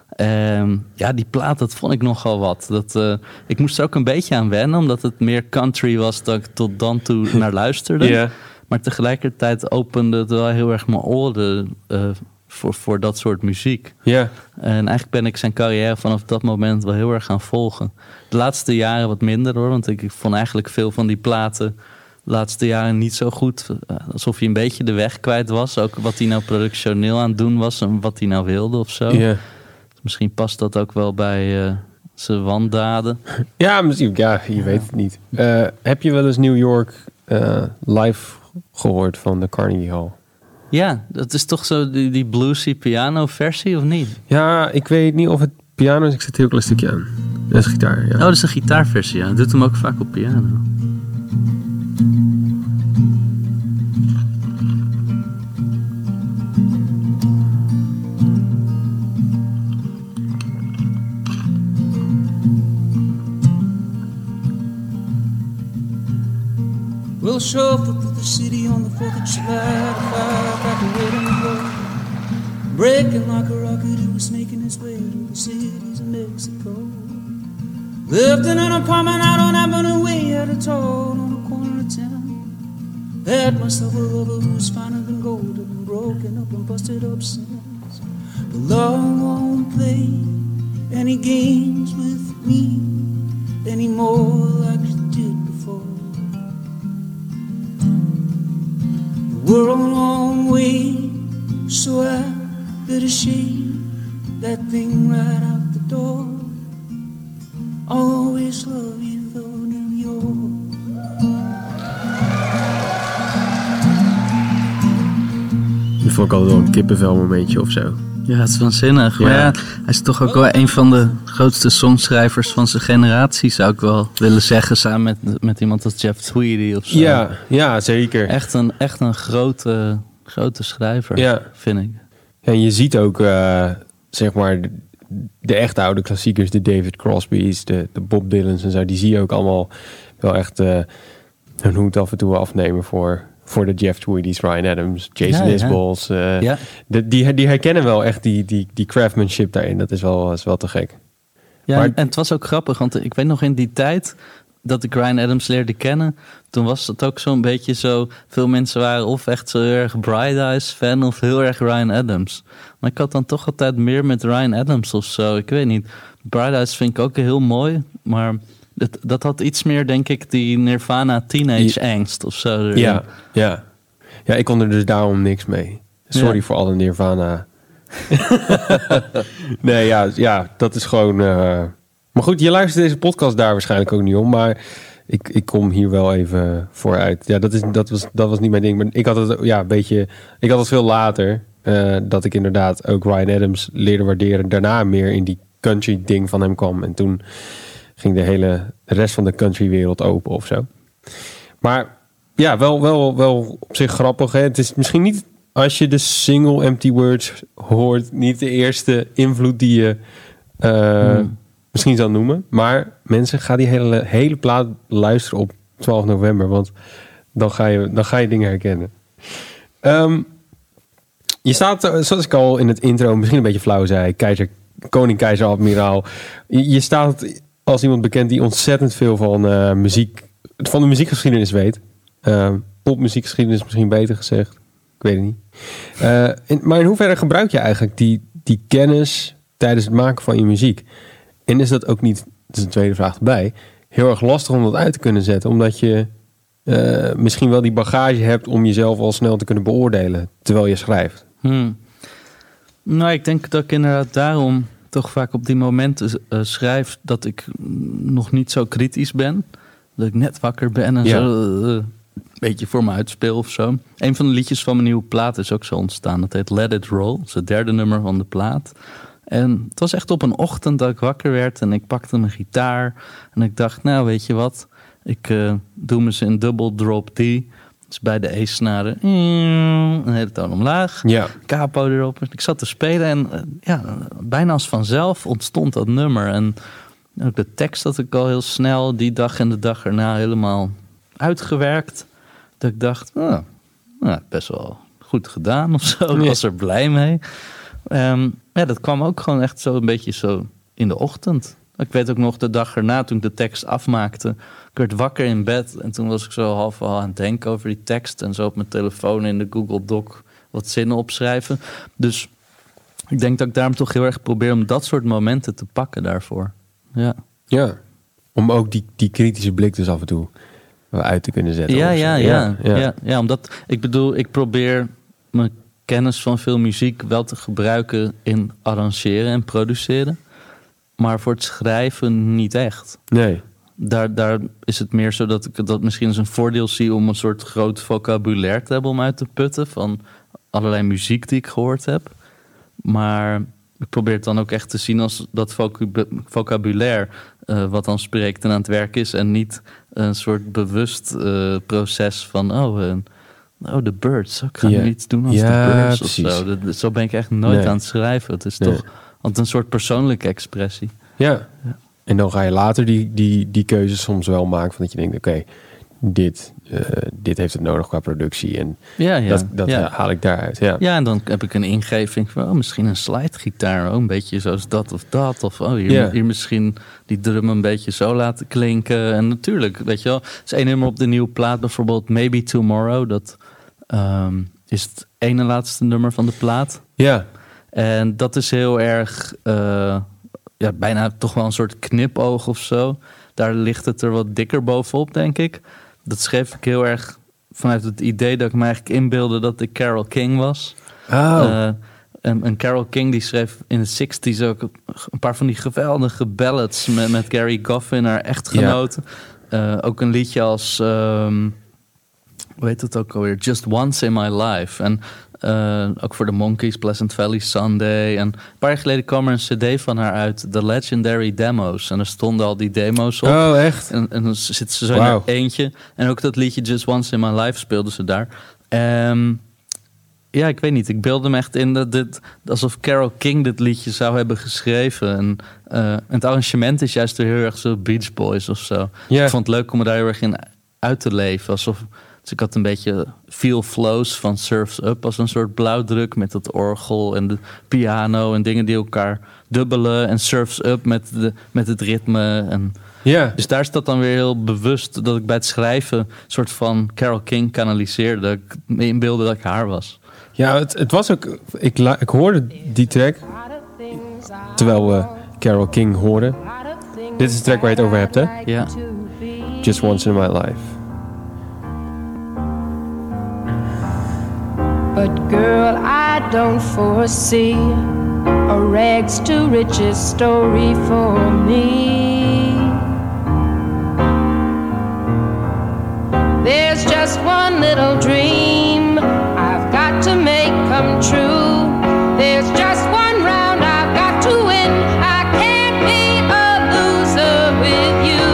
En ja, die plaat, dat vond ik nogal wat. Dat, uh, ik moest er ook een beetje aan wennen, omdat het meer country was dan ik tot dan toe naar luisterde. ja. Maar tegelijkertijd opende het wel heel erg mijn oren uh, voor, voor dat soort muziek. Ja, En eigenlijk ben ik zijn carrière vanaf dat moment wel heel erg gaan volgen. De laatste jaren wat minder hoor, want ik, ik vond eigenlijk veel van die platen de laatste jaren niet zo goed. Uh, alsof hij een beetje de weg kwijt was. Ook wat hij nou productioneel aan het doen was en wat hij nou wilde of zo. ja. Misschien past dat ook wel bij uh, zijn wandaden. Ja, misschien, ja, je weet het niet. Uh, heb je wel eens New York uh, live gehoord van de Carnegie Hall? Ja, dat is toch zo die, die bluesy piano versie of niet? Ja, ik weet niet of het piano is. Ik zet een heel klein stukje aan. Dat is gitaar, ja. Oh, dat is een gitaarversie, ja. Hij doet hem ook vaak op piano. We'll shuffle through the city on the fourth of July, the firecracker waiting to go. Breaking like a rocket, he was making his way to the cities of Mexico. Lived in an apartment out on Avenue Way at a town on the corner of town. Had myself a lover who's finer than gold, and been broken up and busted up since. But love won't play any games with me anymore like it did before. The world won't wait, so I better shake that thing right out the door. I'll always love you though, New York. Dat vond ik altijd wel een kippenvel momentje of zo. Ja, het is waanzinnig. Ja. Maar ja, hij is toch ook wel een van de grootste songschrijvers van zijn generatie, zou ik wel willen zeggen. Samen met, met iemand als Jeff Tweedy of zo. Ja, ja, zeker. Echt een, echt een grote, grote schrijver, Ja. vind ik. En je ziet ook, uh, zeg maar, de, de echte oude klassiekers, de David Crosby's, de, de Bob Dylan's en zo, die zie je ook allemaal wel echt uh, hun hoed af en toe afnemen voor, voor de Jeff Tweedy's, Ryan Adams, Jason Ja, ja. Isbell's. Uh, Ja. de, die, die herkennen wel echt die, die, die craftsmanship daarin. Dat is wel, is wel te gek. Ja, Maar- en het was ook grappig, want ik weet nog in die tijd dat ik Ryan Adams leerde kennen, toen was het ook zo'n beetje zo, veel mensen waren of echt zo heel erg Bright Eyes fan of heel erg Ryan Adams. Maar ik had dan toch altijd meer met Ryan Adams of zo, ik weet niet. Bright Eyes vind ik ook heel mooi, maar dat, dat had iets meer, denk ik, die Nirvana teenage angst of zo erin. Ja, ja. Ja, ik kon er dus daarom niks mee. Sorry Ja. voor alle Nirvana. nee, ja, ja, dat is gewoon... Uh... Maar goed, je luistert deze podcast daar waarschijnlijk ook niet om. Maar ik, ik kom hier wel even vooruit. Ja, dat, is, dat, was, dat was niet mijn ding. Maar ik had het ja, een beetje... Ik had het veel later. Uh, dat ik inderdaad ook Ryan Adams leerde waarderen. Daarna meer in die country ding van hem kwam. En toen ging de hele de rest van de country wereld open of zo. Maar ja, wel, wel, wel op zich grappig. Hè? Het is misschien niet, als je de single Empty Words hoort, niet de eerste invloed die je uh, hmm. misschien zou noemen. Maar mensen, gaan die hele, hele plaat luisteren op twaalf november. Want dan, ga je, dan ga je dingen herkennen. Um, je staat, zoals ik al in het intro misschien een beetje flauw zei, keizer, koning, keizer, admiraal. Je, je staat als iemand bekend die ontzettend veel van uh, muziek, van de muziekgeschiedenis weet. Uh, popmuziekgeschiedenis misschien beter gezegd. Ik weet het niet. Uh, in, maar in hoeverre gebruik je eigenlijk die, die kennis tijdens het maken van je muziek? En is dat ook niet, dat is een tweede vraag erbij, heel erg lastig om dat uit te kunnen zetten? Omdat je uh, misschien wel die bagage hebt om jezelf al snel te kunnen beoordelen terwijl je schrijft. Hmm. Nou, ik denk dat ik inderdaad daarom toch vaak op die momenten uh, schrijf dat ik nog niet zo kritisch ben. Dat ik net wakker ben en Ja. zo uh, een beetje voor me uitspeel of zo. Een van de liedjes van mijn nieuwe plaat is ook zo ontstaan. Dat heet Let It Roll. Dat is het derde nummer van de plaat. En het was echt op een ochtend dat ik wakker werd en ik pakte mijn gitaar. En ik dacht, nou weet je wat, ik uh, doe me ze in double drop D. Dus bij de E-snaren. Een hele toon omlaag. Ja. Capo erop. Ik zat te spelen en uh, ja, bijna als vanzelf ontstond dat nummer. En ook de tekst had ik al heel snel die dag en de dag erna helemaal uitgewerkt. Dat ik dacht, oh, nou, best wel goed gedaan of zo. Ik Ja. was er blij mee. Um, ja, dat kwam ook gewoon echt zo een beetje zo in de ochtend. Ik weet ook nog de dag erna toen ik de tekst afmaakte. Ik werd wakker in bed en toen was ik zo half al aan het denken over die tekst. En zo op mijn telefoon in de Google Doc wat zinnen opschrijven. Dus ik denk dat ik daarom toch heel erg probeer om dat soort momenten te pakken daarvoor. Ja, Ja. Om ook die, die kritische blik dus af en toe uit te kunnen zetten. ja, of zo. ja, ja, ja. ja, ja, omdat ik bedoel, ik probeer mijn kennis van veel muziek wel te gebruiken in arrangeren en produceren. Maar voor het schrijven niet echt. Nee. Daar, daar is het meer zo dat ik dat misschien als een voordeel zie om een soort groot vocabulaire te hebben om uit te putten van allerlei muziek die ik gehoord heb. Maar ik probeer het dan ook echt te zien als dat vocab- vocabulaire uh, wat dan spreekt en aan het werk is. En niet een soort bewust uh, proces van oh, uh, oh, de Birds. Ik ga Ja. nu iets doen als Ja, de Birds precies. of zo. Dat, zo ben ik echt nooit Nee. aan het schrijven. Het is Nee. toch want een soort persoonlijke expressie. Ja. Ja. En dan ga je later die, die, die keuzes soms wel maken van dat je denkt, oké, okay, dit, uh, dit heeft het nodig qua productie. En Ja, ja. dat, dat ja. haal ik daaruit. Ja. Ja, en dan heb ik een ingeving van oh, misschien een slidegitaar. Oh, een beetje zoals dat of dat. Of oh, hier, Ja. hier misschien die drum een beetje zo laten klinken. En natuurlijk, weet je wel. Er is één nummer op de nieuwe plaat bijvoorbeeld Maybe Tomorrow. Dat um, is het ene laatste nummer van de plaat. Ja. En dat is heel erg, uh, ja, bijna toch wel een soort knipoog of zo. Daar ligt het er wat dikker bovenop, denk ik. Dat schreef ik heel erg vanuit het idee dat ik me eigenlijk inbeelde dat ik Carole King was. Oh. Uh, en, en Carole King die schreef in de zestig's ook een paar van die geweldige ballads met, met Gary Goffin, haar echtgenote. Ja. Uh, ook een liedje als, um, hoe heet het ook alweer? Just Once in My Life. En uh, ook voor de Monkees, Pleasant Valley Sunday. En een paar jaar geleden kwam er een cd van haar uit, The Legendary Demos. En er stonden al die demo's op. Oh, echt? En, en dan zit ze zo Wow. in haar eentje. En ook dat liedje Just Once in My Life speelden ze daar. Um, ja, ik weet niet. Ik beelde me echt in dat dit, alsof Carole King dit liedje zou hebben geschreven. En uh, het arrangement is juist weer heel erg zo Beach Boys of zo. Ja. Ik vond het leuk om me daar heel erg in uit te leven. Alsof, dus ik had een beetje Feel Flows van Surf's Up als een soort blauwdruk met dat orgel en de piano en dingen die elkaar dubbelen. En Surf's Up met, de, met het ritme. En Ja. dus daar is dat dan weer heel bewust dat ik bij het schrijven een soort van Carole King kanaliseerde. Dat ik me inbeelde dat ik haar was. Ja, het, het was ook... Ik, la, ik hoorde die track terwijl we Carole King hoorden. Dit is de track waar je het over hebt, hè? Ja. Just Once in My Life. But girl, I don't foresee a rags to riches story for me. There's just one little dream I've got to make come true. There's just one round I've got to win. I can't be a loser with you.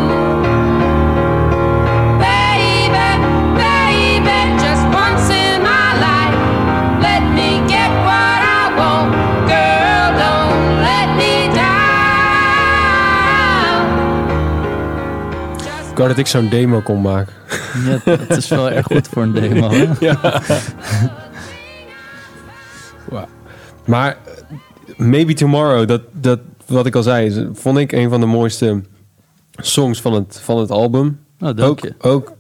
Baby, baby, just once in my life, let me get what I want. Girl, don't let me down. Ik wou dat ik zo'n demo kon maken. Ja, het is wel erg goed voor een demo. Hè? Ja. Wow. Maar Maybe Tomorrow, dat, dat, wat ik al zei, is- vond ik een van de mooiste songs van het, van het album. Oh, dank Ook, je. ook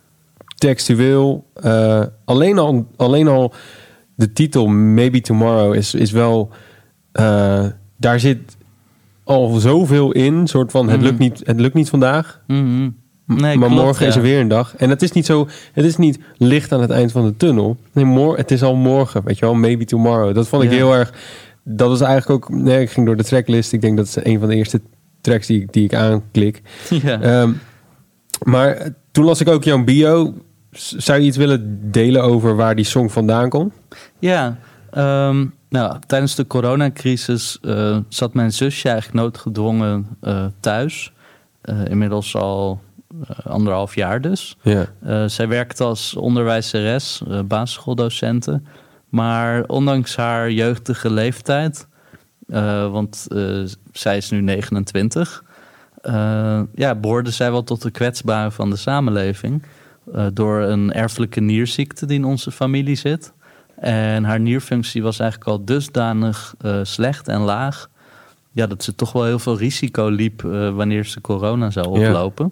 textueel. eh, alleen, al, alleen al de titel Maybe Tomorrow is, is wel... eh, daar zit al zoveel in. Soort van, het, Mhm. lukt niet, het lukt niet vandaag. Mhm. Nee, maar klopt, morgen is ja. er weer een dag. En het is niet zo... Het is niet licht aan het eind van de tunnel. Nee, mor- het is al morgen. Weet je wel, Maybe Tomorrow. Dat vond ik Ja. heel erg... Dat was eigenlijk ook... Nee, ik ging door de tracklist. Ik denk dat is een van de eerste tracks die, ik- die ik aanklik. Ja. Ehm, maar eh, toen las ik ook jouw bio. S- Zou je iets willen delen over waar die song vandaan komt? Ja, ehm, nou, tijdens de coronacrisis eh, zat mijn zusje eigenlijk noodgedwongen eh, thuis. Eh, inmiddels al eh, anderhalf jaar dus. Ja. Eh, zij werkt als onderwijzeres, eh basisschooldocente. Maar ondanks haar jeugdige leeftijd, eh, want eh, zij is nu negenentwintig... eh, ja, behoorde zij wel tot de kwetsbaren van de samenleving. eh, door een erfelijke nierziekte die in onze familie zit. En haar nierfunctie was eigenlijk al dusdanig eh, slecht en laag... Ja, dat ze toch wel heel veel risico liep eh, wanneer ze corona zou Ja. oplopen.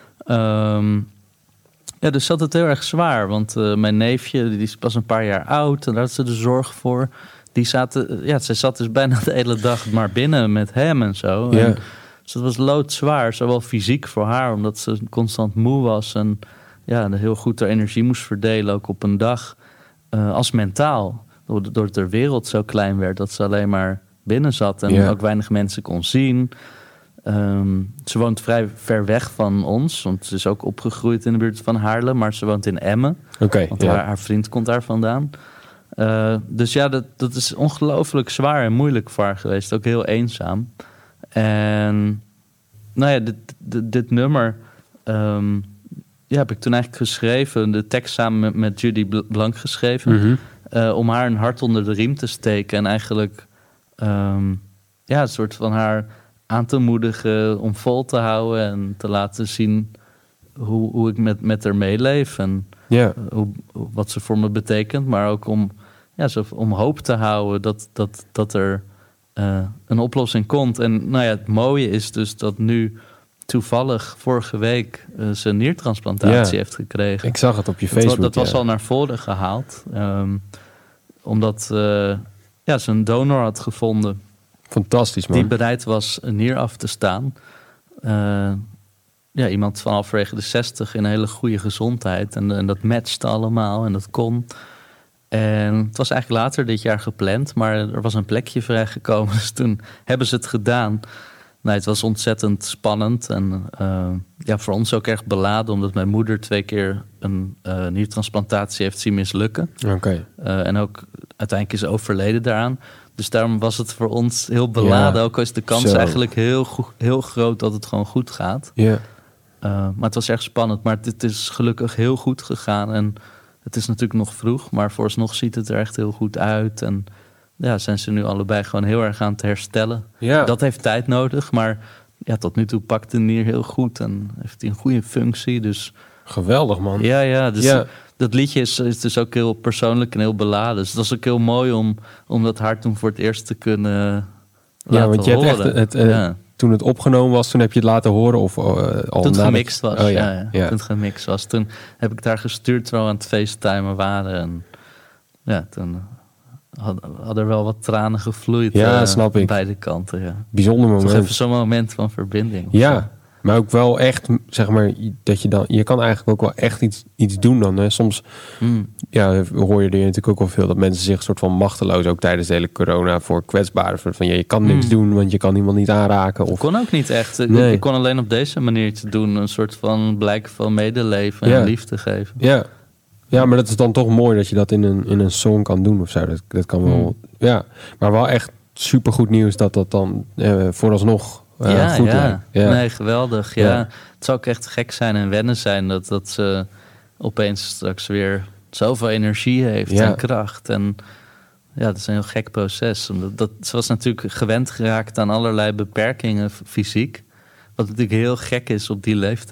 Ehm, ja, dus zat het heel erg zwaar. Want eh, mijn neefje, die is pas een paar jaar oud... en daar had ze de zorg voor. Die zaten, ja, ze zat dus bijna de hele dag maar binnen met hem en zo. Ja. En, dus het was loodzwaar, zowel fysiek voor haar... omdat ze constant moe was en ja, heel goed haar energie moest verdelen... ook op een dag, uh, als mentaal. Doordat de wereld zo klein werd dat ze alleen maar binnen zat... en Ja. ook weinig mensen kon zien... Um, ze woont vrij ver weg van ons, want ze is ook opgegroeid in de buurt van Haarlem, maar ze woont in Emmen, Oké, want ja. haar, haar vriend komt daar vandaan. Uh, dus ja, dat, dat is ongelooflijk zwaar en moeilijk voor haar geweest, ook heel eenzaam. En nou ja, dit, dit, dit nummer um, ja, heb ik toen eigenlijk geschreven, de tekst samen met, met Judy Blank geschreven, Mhm. uh, om haar een hart onder de riem te steken en eigenlijk um, ja, een soort van haar aan te moedigen om vol te houden en te laten zien hoe, hoe ik met, met haar meeleef en Ja. uh, hoe, wat ze voor me betekent, maar ook om, ja, zo, om hoop te houden dat, dat, dat er uh, een oplossing komt. En nou ja, het mooie is dus dat nu toevallig vorige week uh, ze een niertransplantatie Ja. heeft gekregen. Ik zag het op je Dat, wa- Facebook. dat was ja. al naar voren gehaald, um, omdat uh, ja, ze een donor had gevonden Fantastisch, man. die bereid was een nier af te staan. Uh, ja, iemand van halverwege de zestig in een hele goede gezondheid. En, en dat matchte allemaal en dat kon. En het was eigenlijk later dit jaar gepland, maar er was een plekje vrijgekomen. Dus toen hebben ze het gedaan. Nou, het was ontzettend spannend en uh, ja, voor ons ook echt beladen, omdat mijn moeder twee keer een uh, niertransplantatie heeft zien mislukken. Oké. Uh, en ook uiteindelijk is overleden daaraan. Dus daarom was het voor ons heel beladen. Ja, ook al is de kans zo. eigenlijk heel, go- heel groot dat het gewoon goed gaat. Ja. Uh, maar het was echt spannend. Maar het is gelukkig heel goed gegaan. En het is natuurlijk nog vroeg. Maar vooralsnog ziet het er echt heel goed uit. En ja, zijn ze nu allebei gewoon heel erg aan het herstellen. Ja. Dat heeft tijd nodig. Maar ja, tot nu toe pakt de nier heel goed. En heeft hij een goede functie. Dus Geweldig, man. ja, ja. Dus Ja. dat liedje is, is dus ook heel persoonlijk en heel beladen. Dus het was ook heel mooi om, om dat hart toen voor het eerst te kunnen laten Ja, want je hebt horen. echt het, eh, ja. toen het opgenomen was, toen heb je het laten horen of uh, al Toen het nadat- gemixt was. Oh, ja. ja. Ja, Ja. Toen het gemixt was. Toen heb ik daar gestuurd terwijl we aan het facetimen waren. En ja, toen had- hadden er wel wat tranen gevloeid. Ja, eh, snap aan ik. beide kanten, ja. Bijzonder Toch moment. even zo'n moment van verbinding. Ja, maar ook wel echt, zeg maar, dat je dan, je kan eigenlijk ook wel echt iets, iets doen dan. Hè. Soms, Mm. ja, hoor je er natuurlijk ook wel veel dat mensen zich soort van machteloos, ook tijdens de hele corona, voor kwetsbaren, voor van ja, je kan niks Mm. doen, want je kan iemand niet aanraken. Ik Of, kon ook niet echt. Ik- Nee. Ik kon alleen op deze manier te doen. Een soort van blijk van medeleven Ja. en liefde geven. ja. ja, maar dat is dan toch mooi dat je dat in een, in een song kan doen of zo. Dat, dat kan wel, Mm. ja. Maar wel echt supergoed nieuws dat dat dan eh, vooralsnog eh, ja, goed ja. lijkt. Ja. Nee, geweldig. Ja. Ja. Het zou ook echt gek zijn en wennen zijn dat, dat ze opeens straks weer zoveel energie heeft Ja. en kracht. En ja, dat is een heel gek proces. Omdat dat, ze was natuurlijk gewend geraakt aan allerlei beperkingen f- fysiek. Wat natuurlijk heel gek is op die leeftijd.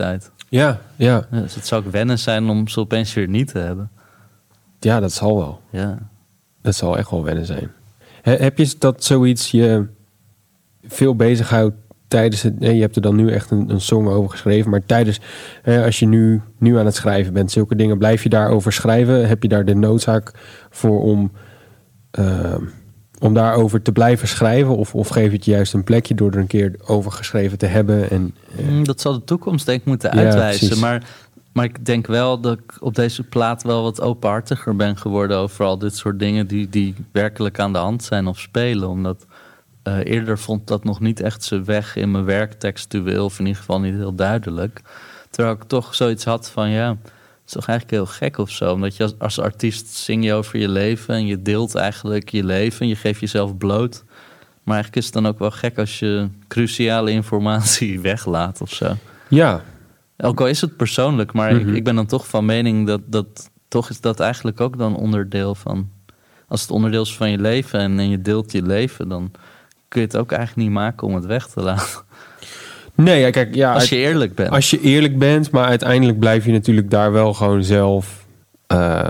Ja, ja. Ja, dus het zou ook wennen zijn om ze opeens weer niet te hebben. Ja, dat zal wel. Ja. Dat zal echt wel wennen zijn. He- heb je dat zoiets je veel bezighoudt tijdens het... Je hebt er dan nu echt een, een song over geschreven, maar tijdens... Eh, als je nu, nu aan het schrijven bent, zulke dingen, blijf je daarover schrijven? Heb je daar de noodzaak voor om... Uh, om daarover te blijven schrijven? Of, of geef je het juist een plekje door er een keer over geschreven te hebben? En, uh... Mm, dat zal de toekomst denk ik moeten Ja, uitwijzen. precies. maar, maar ik denk wel dat ik op deze plaat wel wat openhartiger ben geworden over al dit soort dingen die, die werkelijk aan de hand zijn of spelen. Omdat uh, eerder vond dat nog niet echt zijn weg in mijn werk textueel, of in ieder geval niet heel duidelijk. Terwijl ik toch zoiets had van ja, het is toch eigenlijk heel gek of zo. Omdat je als, als artiest zing je over je leven en je deelt eigenlijk je leven. Je geeft jezelf bloot. Maar eigenlijk is het dan ook wel gek als je cruciale informatie weglaat of zo. Ja, Ook al is het persoonlijk, maar Mhm. ik, ik ben dan toch van mening dat, dat toch is dat eigenlijk ook dan onderdeel van... Als het onderdeel is van je leven en, en je deelt je leven, dan kun je het ook eigenlijk niet maken om het weg te laten. nee, ja, kijk, ja, Als je eerlijk bent. als je eerlijk bent, maar uiteindelijk blijf je natuurlijk daar wel gewoon zelf uh,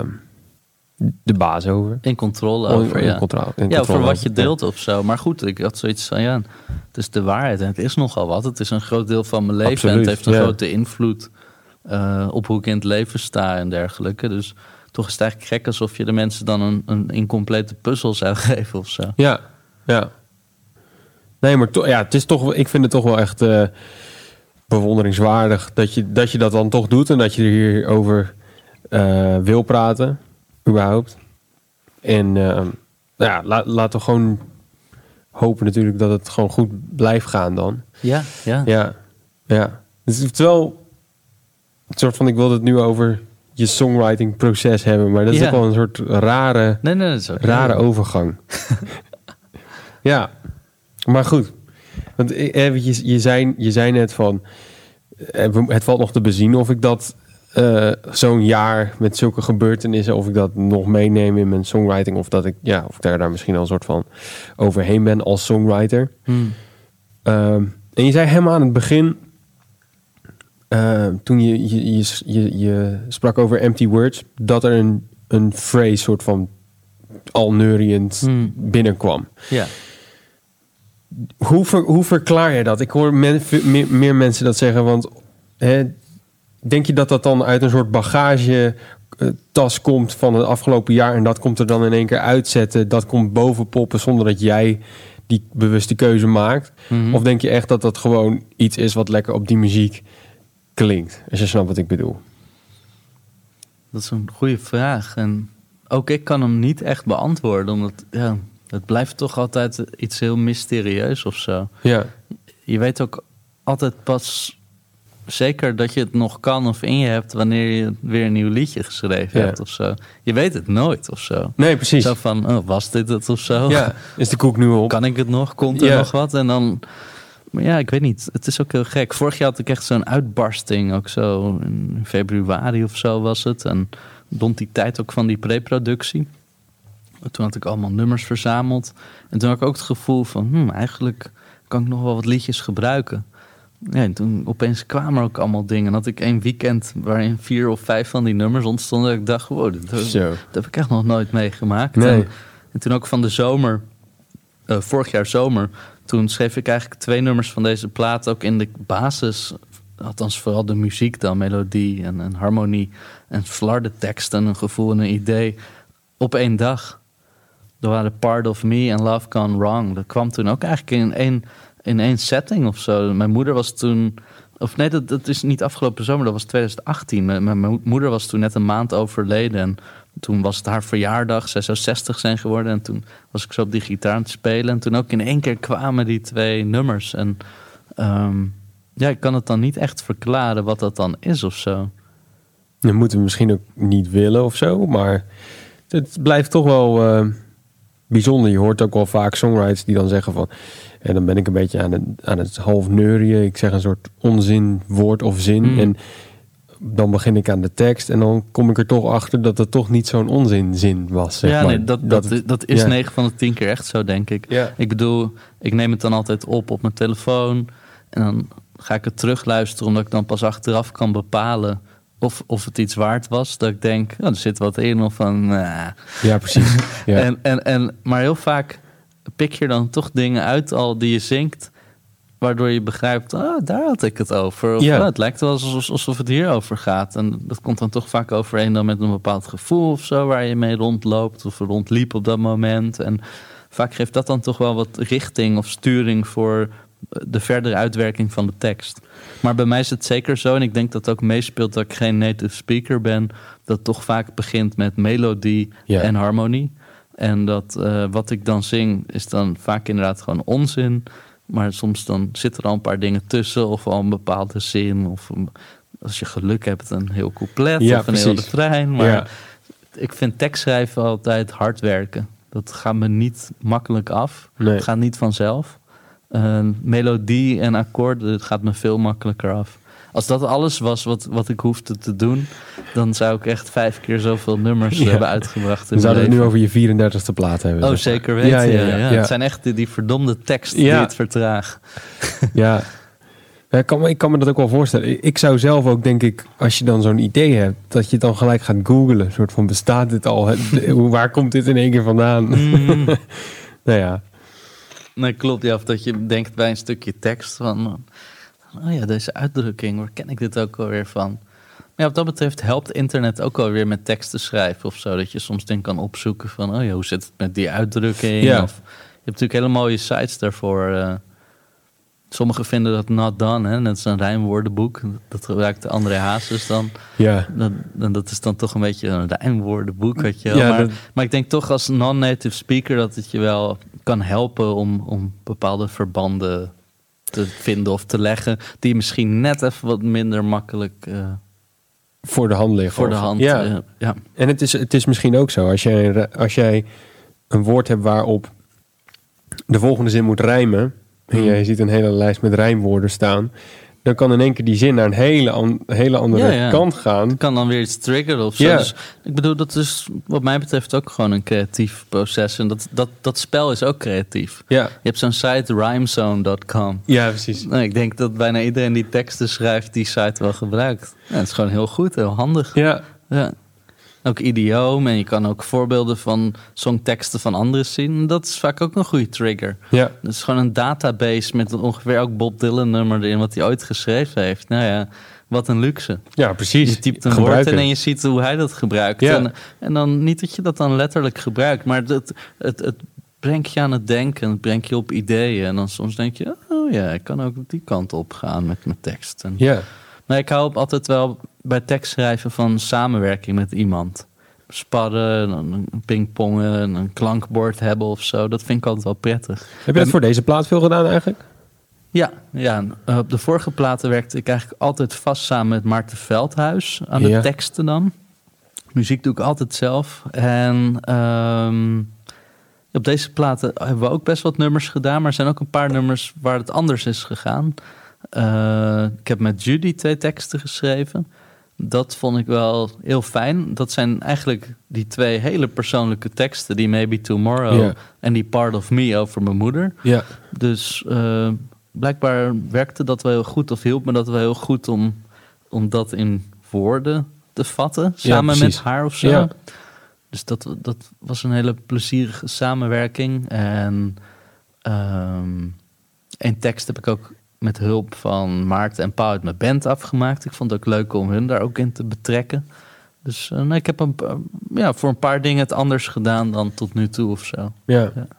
de baas over. In controle In- over, in ja. controle- in Ja, controle over wat over, je deelt of zo. Maar goed, ik had zoiets van, ja, het is de waarheid. En het is nogal wat. Het is een groot deel van mijn leven. Absoluut, en het heeft een ja. grote invloed uh, op hoe ik in het leven sta en dergelijke. Dus toch is het eigenlijk gek alsof je de mensen dan een, een incomplete puzzel zou geven of zo. Ja, ja. Nee, maar to, ja, het is toch, ik vind het toch wel echt uh, bewonderingswaardig dat je, dat je dat dan toch doet en dat je er hierover uh, wil praten, überhaupt. En uh, nou ja, la, laten we gewoon hopen natuurlijk dat het gewoon goed blijft gaan dan. Ja, ja. Ja, ja. Dus het is wel een soort van, ik wilde het nu over je songwriting proces hebben, maar dat is Ja. ook wel een soort rare, Nee, nee, dat is ook rare overgang. Ja, maar goed. Want eventjes, je zei, je zei net van, eh, het valt nog te bezien of ik dat uh, zo'n jaar met zulke gebeurtenissen, of ik dat nog meeneem in mijn songwriting, of dat ik, ja, of ik daar, daar misschien al een soort van overheen ben als songwriter. Hmm. Um, en je zei helemaal aan het begin, uh, toen je, je, je, je, je sprak over empty words, dat er een, een phrase soort van al neuriënd Hmm. binnenkwam. Ja. Hoe, ver, hoe verklaar je dat? Ik hoor men, meer, meer mensen dat zeggen, want hè, denk je dat dat dan uit een soort bagage uh, tas komt van het afgelopen jaar en dat komt er dan in één keer uitzetten, dat komt bovenpoppen zonder dat jij die bewuste keuze maakt? Mhm. Of denk je echt dat dat gewoon iets is wat lekker op die muziek klinkt? Als je snapt wat ik bedoel. Dat is een goede vraag. En ook ik kan hem niet echt beantwoorden, omdat ja, het blijft toch altijd iets heel mysterieus of zo. Ja, Je weet ook altijd pas zeker dat je het nog kan of in je hebt wanneer je weer een nieuw liedje geschreven Ja. hebt of zo. Je weet het nooit of zo. nee, precies. Zo van, oh, was dit het of zo? Ja, is de koek nu op? Kan ik het nog? Komt er Ja. nog wat? En dan... Maar ja, ik weet niet. Het is ook heel gek. Vorig jaar had ik echt zo'n uitbarsting. Ook zo in februari of zo was het. En rond die tijd ook van die preproductie. Toen had ik allemaal nummers verzameld. En toen had ik ook het gevoel van... Hmm, eigenlijk kan ik nog wel wat liedjes gebruiken. Ja, en toen opeens kwamen er ook allemaal dingen. En had ik één weekend waarin vier of vijf van die nummers ontstonden. Dat ik dacht, wow, dat, dat Zo. heb ik echt nog nooit meegemaakt. Nee. En, en toen ook van de zomer... Uh, vorig jaar zomer, toen schreef ik eigenlijk twee nummers van deze plaat ook in de basis. Althans vooral de muziek dan, melodie en, en harmonie. En flarde tekst en een gevoel en een idee op één dag. Er waren Part of Me en Love Gone Wrong. Dat kwam toen ook eigenlijk in één, in één setting of zo. Mijn moeder was toen... Of nee, dat, dat is niet afgelopen zomer, dat was twintig achttien. Mijn, mijn moeder was toen net een maand overleden. En toen was het haar verjaardag. Zij zou zestig zijn geworden. En toen was ik zo op die gitaar aan het spelen. En toen ook in één keer kwamen die twee nummers. En um, ja, ik kan het dan niet echt verklaren wat dat dan is of zo. Dat moeten we misschien ook niet willen of zo, maar het blijft toch wel uh, bijzonder. Je hoort ook wel vaak songwriters die dan zeggen van... En dan ben ik een beetje aan het, aan het half neurien. Ik zeg een soort onzin, woord of zin. Mm. En dan begin ik aan de tekst. En dan kom ik er toch achter dat het toch niet zo'n onzinzin was. Zeg ja, maar. nee, dat, dat, dat, dat is ja. negen van de tien keer echt zo, denk ik. Ja. Ik bedoel, ik neem het dan altijd op op mijn telefoon. En dan ga ik het terugluisteren, omdat ik dan pas achteraf kan bepalen of, of het iets waard was. Dat ik denk, oh, er zit wat in of van... Nah. Ja, precies. Ja. En, en, en, maar heel vaak pik je dan toch dingen uit al die je zingt, waardoor je begrijpt, oh, daar had ik het over. Of Ja. oh, het lijkt wel alsof, alsof het hierover gaat. En dat komt dan toch vaak overeen dan met een bepaald gevoel of zo, waar je mee rondloopt of rondliep op dat moment. En vaak geeft dat dan toch wel wat richting of sturing voor de verdere uitwerking van de tekst. Maar bij mij is het zeker zo, en ik denk dat het ook meespeelt dat ik geen native speaker ben, dat het toch vaak begint met melodie Ja. en harmonie. En dat uh, wat ik dan zing is dan vaak inderdaad gewoon onzin. Maar soms dan zitten er al een paar dingen tussen, of al een bepaalde zin, of een, als je geluk hebt een heel couplet Ja, of een heel precies. refrein. Maar Ja. ik vind tekstschrijven altijd hard werken. Dat gaat me niet makkelijk af. Nee. Het gaat niet vanzelf. Uh, melodie en akkoorden, het gaat me veel makkelijker af. Als dat alles was wat, wat ik hoefde te doen, dan zou ik echt vijf keer zoveel nummers Ja. hebben uitgebracht. We In zouden het mijn nu leven. over je vierendertigste plaat hebben. Oh, zeg maar. zeker weten. Ja, ja, Ja, ja, ja. ja. Het zijn echt die, die verdomde teksten Ja. die het vertraagt. Ja. Ja, ik, kan, me- ik kan me dat ook wel voorstellen. Ik zou zelf ook, denk ik, als je dan zo'n idee hebt, dat je dan gelijk gaat googlen. Een soort van, bestaat dit al? Het- hoe- Waar komt dit in één keer vandaan? Mm. Nou ja. Nee, klopt. Ja, of dat je denkt bij een stukje tekst van, oh ja, deze uitdrukking, waar ken ik dit ook alweer van? Maar ja, wat dat betreft helpt internet ook alweer met teksten schrijven of zo. Dat je soms dingen kan opzoeken van, oh ja, hoe zit het met die uitdrukking? Ja. Of, je hebt natuurlijk hele mooie sites daarvoor. Uh, sommigen vinden dat not done, hè? Net als een rijmwoordenboek. Dat gebruikt André Hazes dan. Ja. Dat, en dat is dan toch een beetje een rijmwoordenboek, weet je wel. Ja, maar, dat- maar ik denk toch als non-native speaker dat het je wel kan helpen om, om bepaalde verbanden te vinden of te leggen, die misschien net even wat minder makkelijk uh, Voor de hand liggen. voor de Of- hand. Ja. Uh, ja. En het is, het is misschien ook zo, als jij, een ra- als jij een woord hebt waarop de volgende zin moet rijmen, en Mm. jij ziet een hele lijst met rijmwoorden staan, dan kan in één keer die zin naar een hele, an- hele andere Ja, ja. kant gaan. Het kan dan weer iets triggeren of zo. Ja. Dus ik bedoel, dat is wat mij betreft ook gewoon een creatief proces. En dat, dat, dat spel is ook creatief. Ja, Je hebt zo'n site, rhymezone dot com. ja precies. Nou, ik denk dat bijna iedereen die teksten schrijft, die site wel gebruikt. Ja, het is gewoon heel goed, heel handig. Ja, Ja. Ook idioom en je kan ook voorbeelden van songteksten van anderen zien. Dat is vaak ook een goede trigger. ja. Dat is gewoon een database met ongeveer ook Bob Dylan nummer erin wat hij ooit geschreven heeft. Nou ja, wat een luxe. ja precies. Je typt een Gebruiken. woord in en je ziet hoe hij dat gebruikt. Ja. En, en dan niet dat je dat dan letterlijk gebruikt, maar het, het, het brengt je aan het denken. Het brengt je op ideeën. En dan soms denk je, oh ja, ik kan ook die kant op gaan met mijn tekst. En, Ja, maar ik hou altijd wel bij tekstschrijven van samenwerking met iemand. Sparren, een pingpongen, een klankbord hebben of zo. Dat vind ik altijd wel prettig. heb je dat voor deze plaat veel gedaan eigenlijk? Ja, ja. Uh, op de vorige platen werkte ik eigenlijk altijd vast samen met Maarten Veldhuis aan de Ja. teksten dan. Muziek doe ik altijd zelf. En um, op deze platen hebben we ook best wat nummers gedaan, maar er zijn ook een paar nummers waar het anders is gegaan. Uh, ik heb met Judy twee teksten geschreven. Dat vond ik wel heel fijn. Dat zijn eigenlijk die twee hele persoonlijke teksten, die Maybe Tomorrow Ja. en die Part of Me over mijn moeder. Ja, Dus uh, blijkbaar werkte dat wel heel goed, of hielp me dat wel heel goed om, om dat in woorden te vatten, samen met precies. haar of zo. Ja. Dus dat, dat was een hele plezierige samenwerking. En um, een tekst heb ik ook met hulp van Maarten en Paul uit mijn band afgemaakt. Ik vond het ook leuk om hun daar ook in te betrekken. Dus uh, nee, ik heb een, uh, ja, voor een paar dingen het anders gedaan dan tot nu toe of zo. ja. Ja.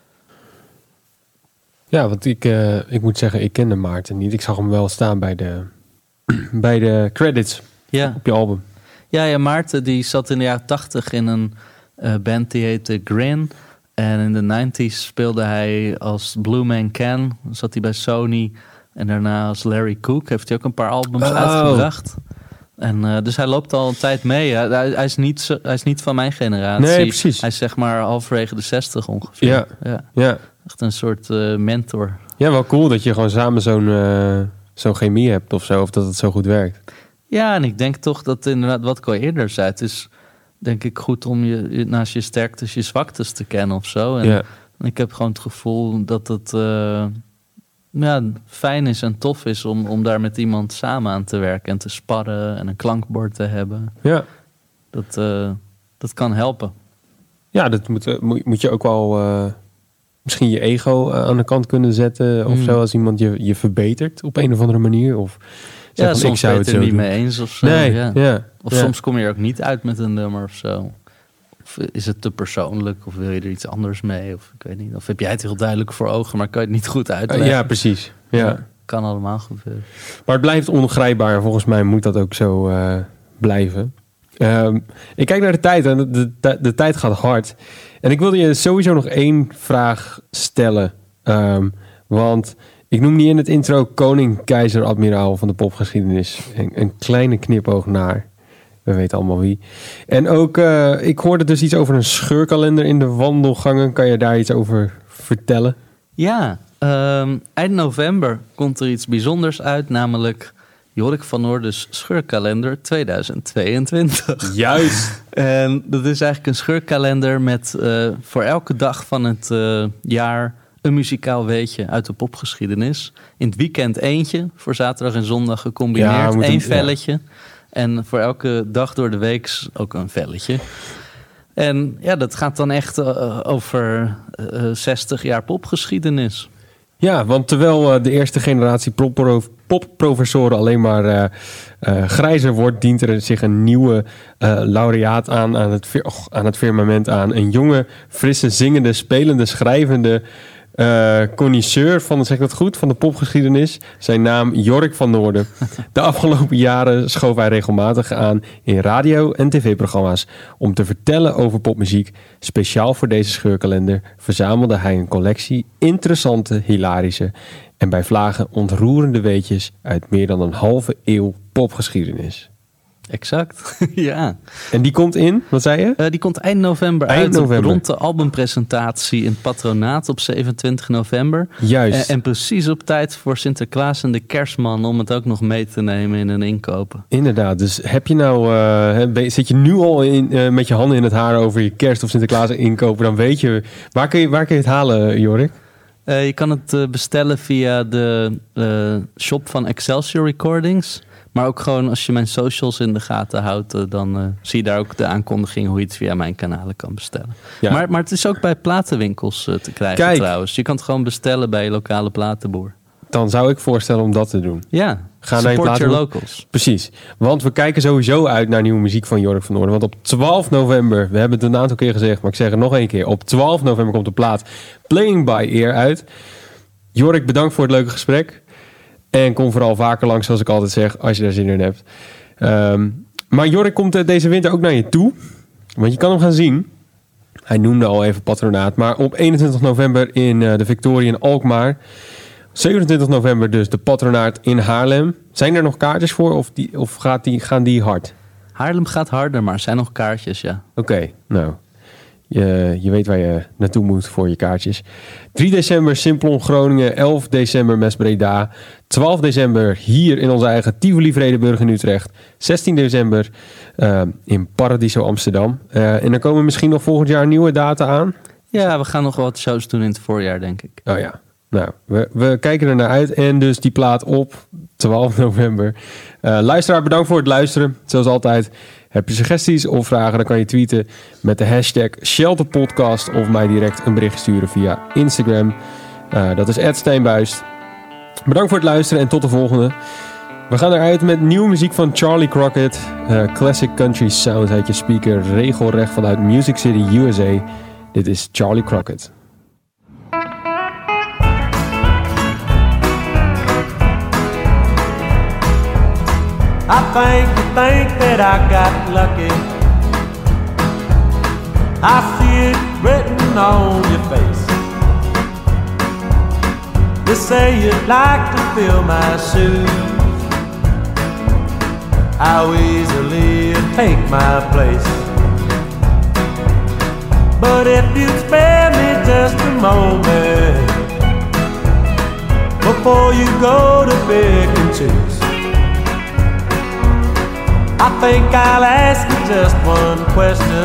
Ja, want ik, uh, ik moet zeggen, ik kende Maarten niet. Ik zag hem wel staan bij de, bij de credits Ja. op je album. Ja, ja, Maarten die zat in de jaren tachtig in een uh, band die heette Grin. En in de negentig speelde hij als Blue Man Can. Dan zat hij bij Sony. En daarna als Larry Cook heeft hij ook een paar albums Oh. uitgebracht. En uh, dus hij loopt al een tijd mee. Hij, hij, hij, is niet zo, hij is niet van mijn generatie. Nee, precies. Hij is zeg maar halverwege de zestig ongeveer. Ja. Ja, Ja. echt een soort uh, mentor. Ja, wel cool dat je gewoon samen zo'n uh, zo'n chemie hebt of zo. Of dat het zo goed werkt. Ja, en ik denk toch dat inderdaad, wat ik al eerder zei, het is denk ik goed om je, je naast je sterktes je zwaktes te kennen of zo. En Ja. ik heb gewoon het gevoel dat het, uh, ja, fijn is en tof is om, om daar met iemand samen aan te werken en te sparren en een klankbord te hebben. Ja, Dat, uh, dat kan helpen. ja dat moet, uh, moet, moet je ook wel uh, misschien je ego uh, aan de kant kunnen zetten of Mm. zo, als iemand je, je verbetert op een of andere manier. Of zeg Ja, van, soms ben je het er zo niet doen. mee eens of zo. Nee, ja. ja. Of ja. soms kom je er ook niet uit met een nummer of zo. Of is het te persoonlijk of wil je er iets anders mee? Of ik weet niet. Of heb jij het heel duidelijk voor ogen, maar kan je het niet goed Uh, uitleggen? ja, precies. Ja. Kan allemaal gebeuren. Maar het blijft ongrijpbaar en volgens mij moet dat ook zo uh, blijven. Um, ik kijk naar de tijd en de, de, de tijd gaat hard. En ik wilde je sowieso nog één vraag stellen. Um, want ik noemde in het intro koning, keizer, admiraal van de popgeschiedenis. Een, een kleine knipoog naar, we weten allemaal wie. En ook, uh, ik hoorde dus iets over een scheurkalender in de wandelgangen. Kan je daar iets over vertellen? Ja, um, eind november komt er iets bijzonders uit, namelijk Jorik van Noorden's scheurkalender tweeduizend tweeëntwintig. Juist. En dat is eigenlijk een scheurkalender met uh, voor elke dag van het uh, jaar een muzikaal weetje uit de popgeschiedenis. In het weekend eentje, voor zaterdag en zondag gecombineerd, Ja, we moeten- één velletje. En voor elke dag door de week ook een velletje. En ja, dat gaat dan echt uh, over uh, zestig jaar popgeschiedenis. Ja, want terwijl uh, de eerste generatie poppro- popprofessoren alleen maar uh, uh, grijzer wordt, dient er zich een nieuwe uh, laureaat aan, aan het, fir- och, aan het firmament aan. Een jonge, frisse, zingende, spelende, schrijvende uh, connoisseur van, zeg ik dat goed, van de popgeschiedenis. Zijn naam Jorik van Noorden. De afgelopen jaren schoof hij regelmatig aan in radio- en tv-programma's om te vertellen over popmuziek. Speciaal voor deze scheurkalender verzamelde hij een collectie interessante, hilarische en bij vlagen ontroerende weetjes uit meer dan een halve eeuw popgeschiedenis. Exact, ja. En die komt in, wat zei je? Uh, die komt eind november Eind uit, november. rond de albumpresentatie in het Patronaat op zevenentwintig november. Juist. En, en precies op tijd voor Sinterklaas en de Kerstman om het ook nog mee te nemen in een inkopen. Inderdaad, dus heb je nou, uh, hè, ben- zit je nu al in, uh, met je handen in het haar over je kerst of Sinterklaas inkopen, dan weet je, waar kun je, waar kun je het halen, Jorik? Uh, je kan het uh, bestellen via de uh, shop van Excelsior Recordings. Maar ook gewoon als je mijn socials in de gaten houdt, uh, dan uh, zie je daar ook de aankondiging hoe je het via mijn kanalen kan bestellen. Ja. Maar, maar het is ook bij platenwinkels uh, te krijgen Kijk. trouwens. Je kan het gewoon bestellen bij je lokale platenboer. Dan zou ik voorstellen om dat te doen. Ja, Ga naar je support your platenboer. locals. Precies, want we kijken sowieso uit naar nieuwe muziek van Jorik van Noorden. Want op twaalf november, we hebben het een aantal keer gezegd, maar ik zeg het nog één keer. Op twaalf november komt de plaat Playing by Ear uit. Jorik, bedankt voor het leuke gesprek. En kom vooral vaker langs, zoals ik altijd zeg, als je daar zin in hebt. Um, maar Jorik komt uh, deze winter ook naar je toe. Want je kan hem gaan zien. Hij noemde al even Patronaat. Maar op eenentwintig november in uh, de Victoria in Alkmaar. zevenentwintig november dus de Patronaat in Haarlem. Zijn er nog kaartjes voor of, die, of gaat die, gaan die hard? Haarlem gaat harder, maar er zijn nog kaartjes, ja. Oké, okay, nou. Je, je weet waar je naartoe moet voor je kaartjes. drie december Simplon Groningen. elf december Mes Breda. twaalf december hier in onze eigen Tivoli Vredenburg in Utrecht. zestien december uh, in Paradiso Amsterdam. Uh, en er komen misschien nog volgend jaar nieuwe data aan. Ja, we gaan nog wel wat shows doen in het voorjaar, denk ik. Oh ja, nou, we, we kijken er naar uit. En dus die plaat op twaalf november. Uh, luisteraar, bedankt voor het luisteren. Zoals altijd. Heb je suggesties of vragen, dan kan je tweeten met de hashtag ShelterPodcast of mij direct een bericht sturen via Instagram. Uh, dat is at Steenbuist. Bedankt voor het luisteren en tot de volgende. We gaan eruit met nieuwe muziek van Charlie Crockett. Uh, classic country sound uit je speaker, regelrecht vanuit Music City, U S A. Dit is Charlie Crockett. I think you think that I got lucky. I see it written on your face. You say you'd like to fill my shoes. How easily you take my place. But if you'd spare me just a moment before you go to pick and choose, I think I'll ask you just one question.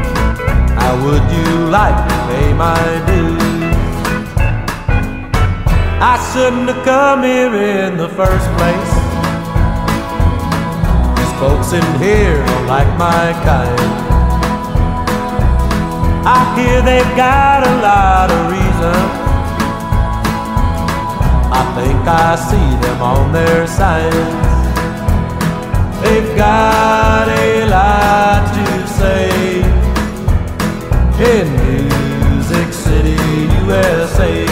How would you like to pay my dues? I shouldn't have come here in the first place. These folks in here don't like my kind. I hear they've got a lot of reason. I think I see them on their signs. They've got a lot to say in Music City, U S A.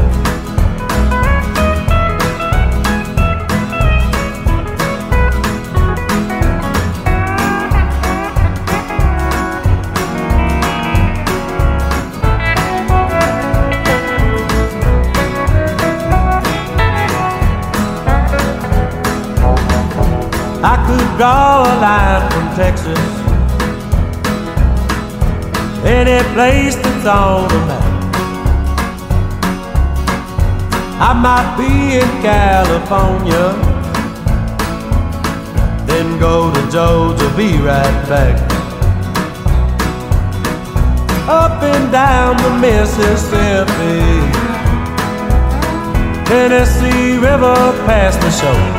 I could draw a line from Texas, any place that's on the map. I might be in California, then go to Georgia, be right back. Up and down the Mississippi, Tennessee River past the shore.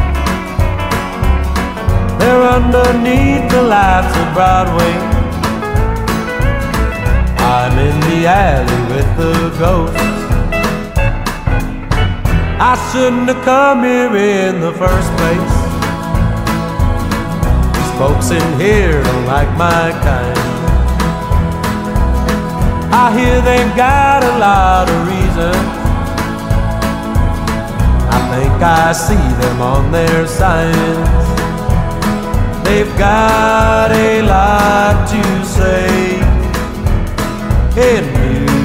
They're underneath the lights of Broadway. I'm in the alley with the ghosts. I shouldn't have come here in the first place. These folks in here don't like my kind. I hear they've got a lot of reasons. I think I see them on their signs. They've got a lot to say in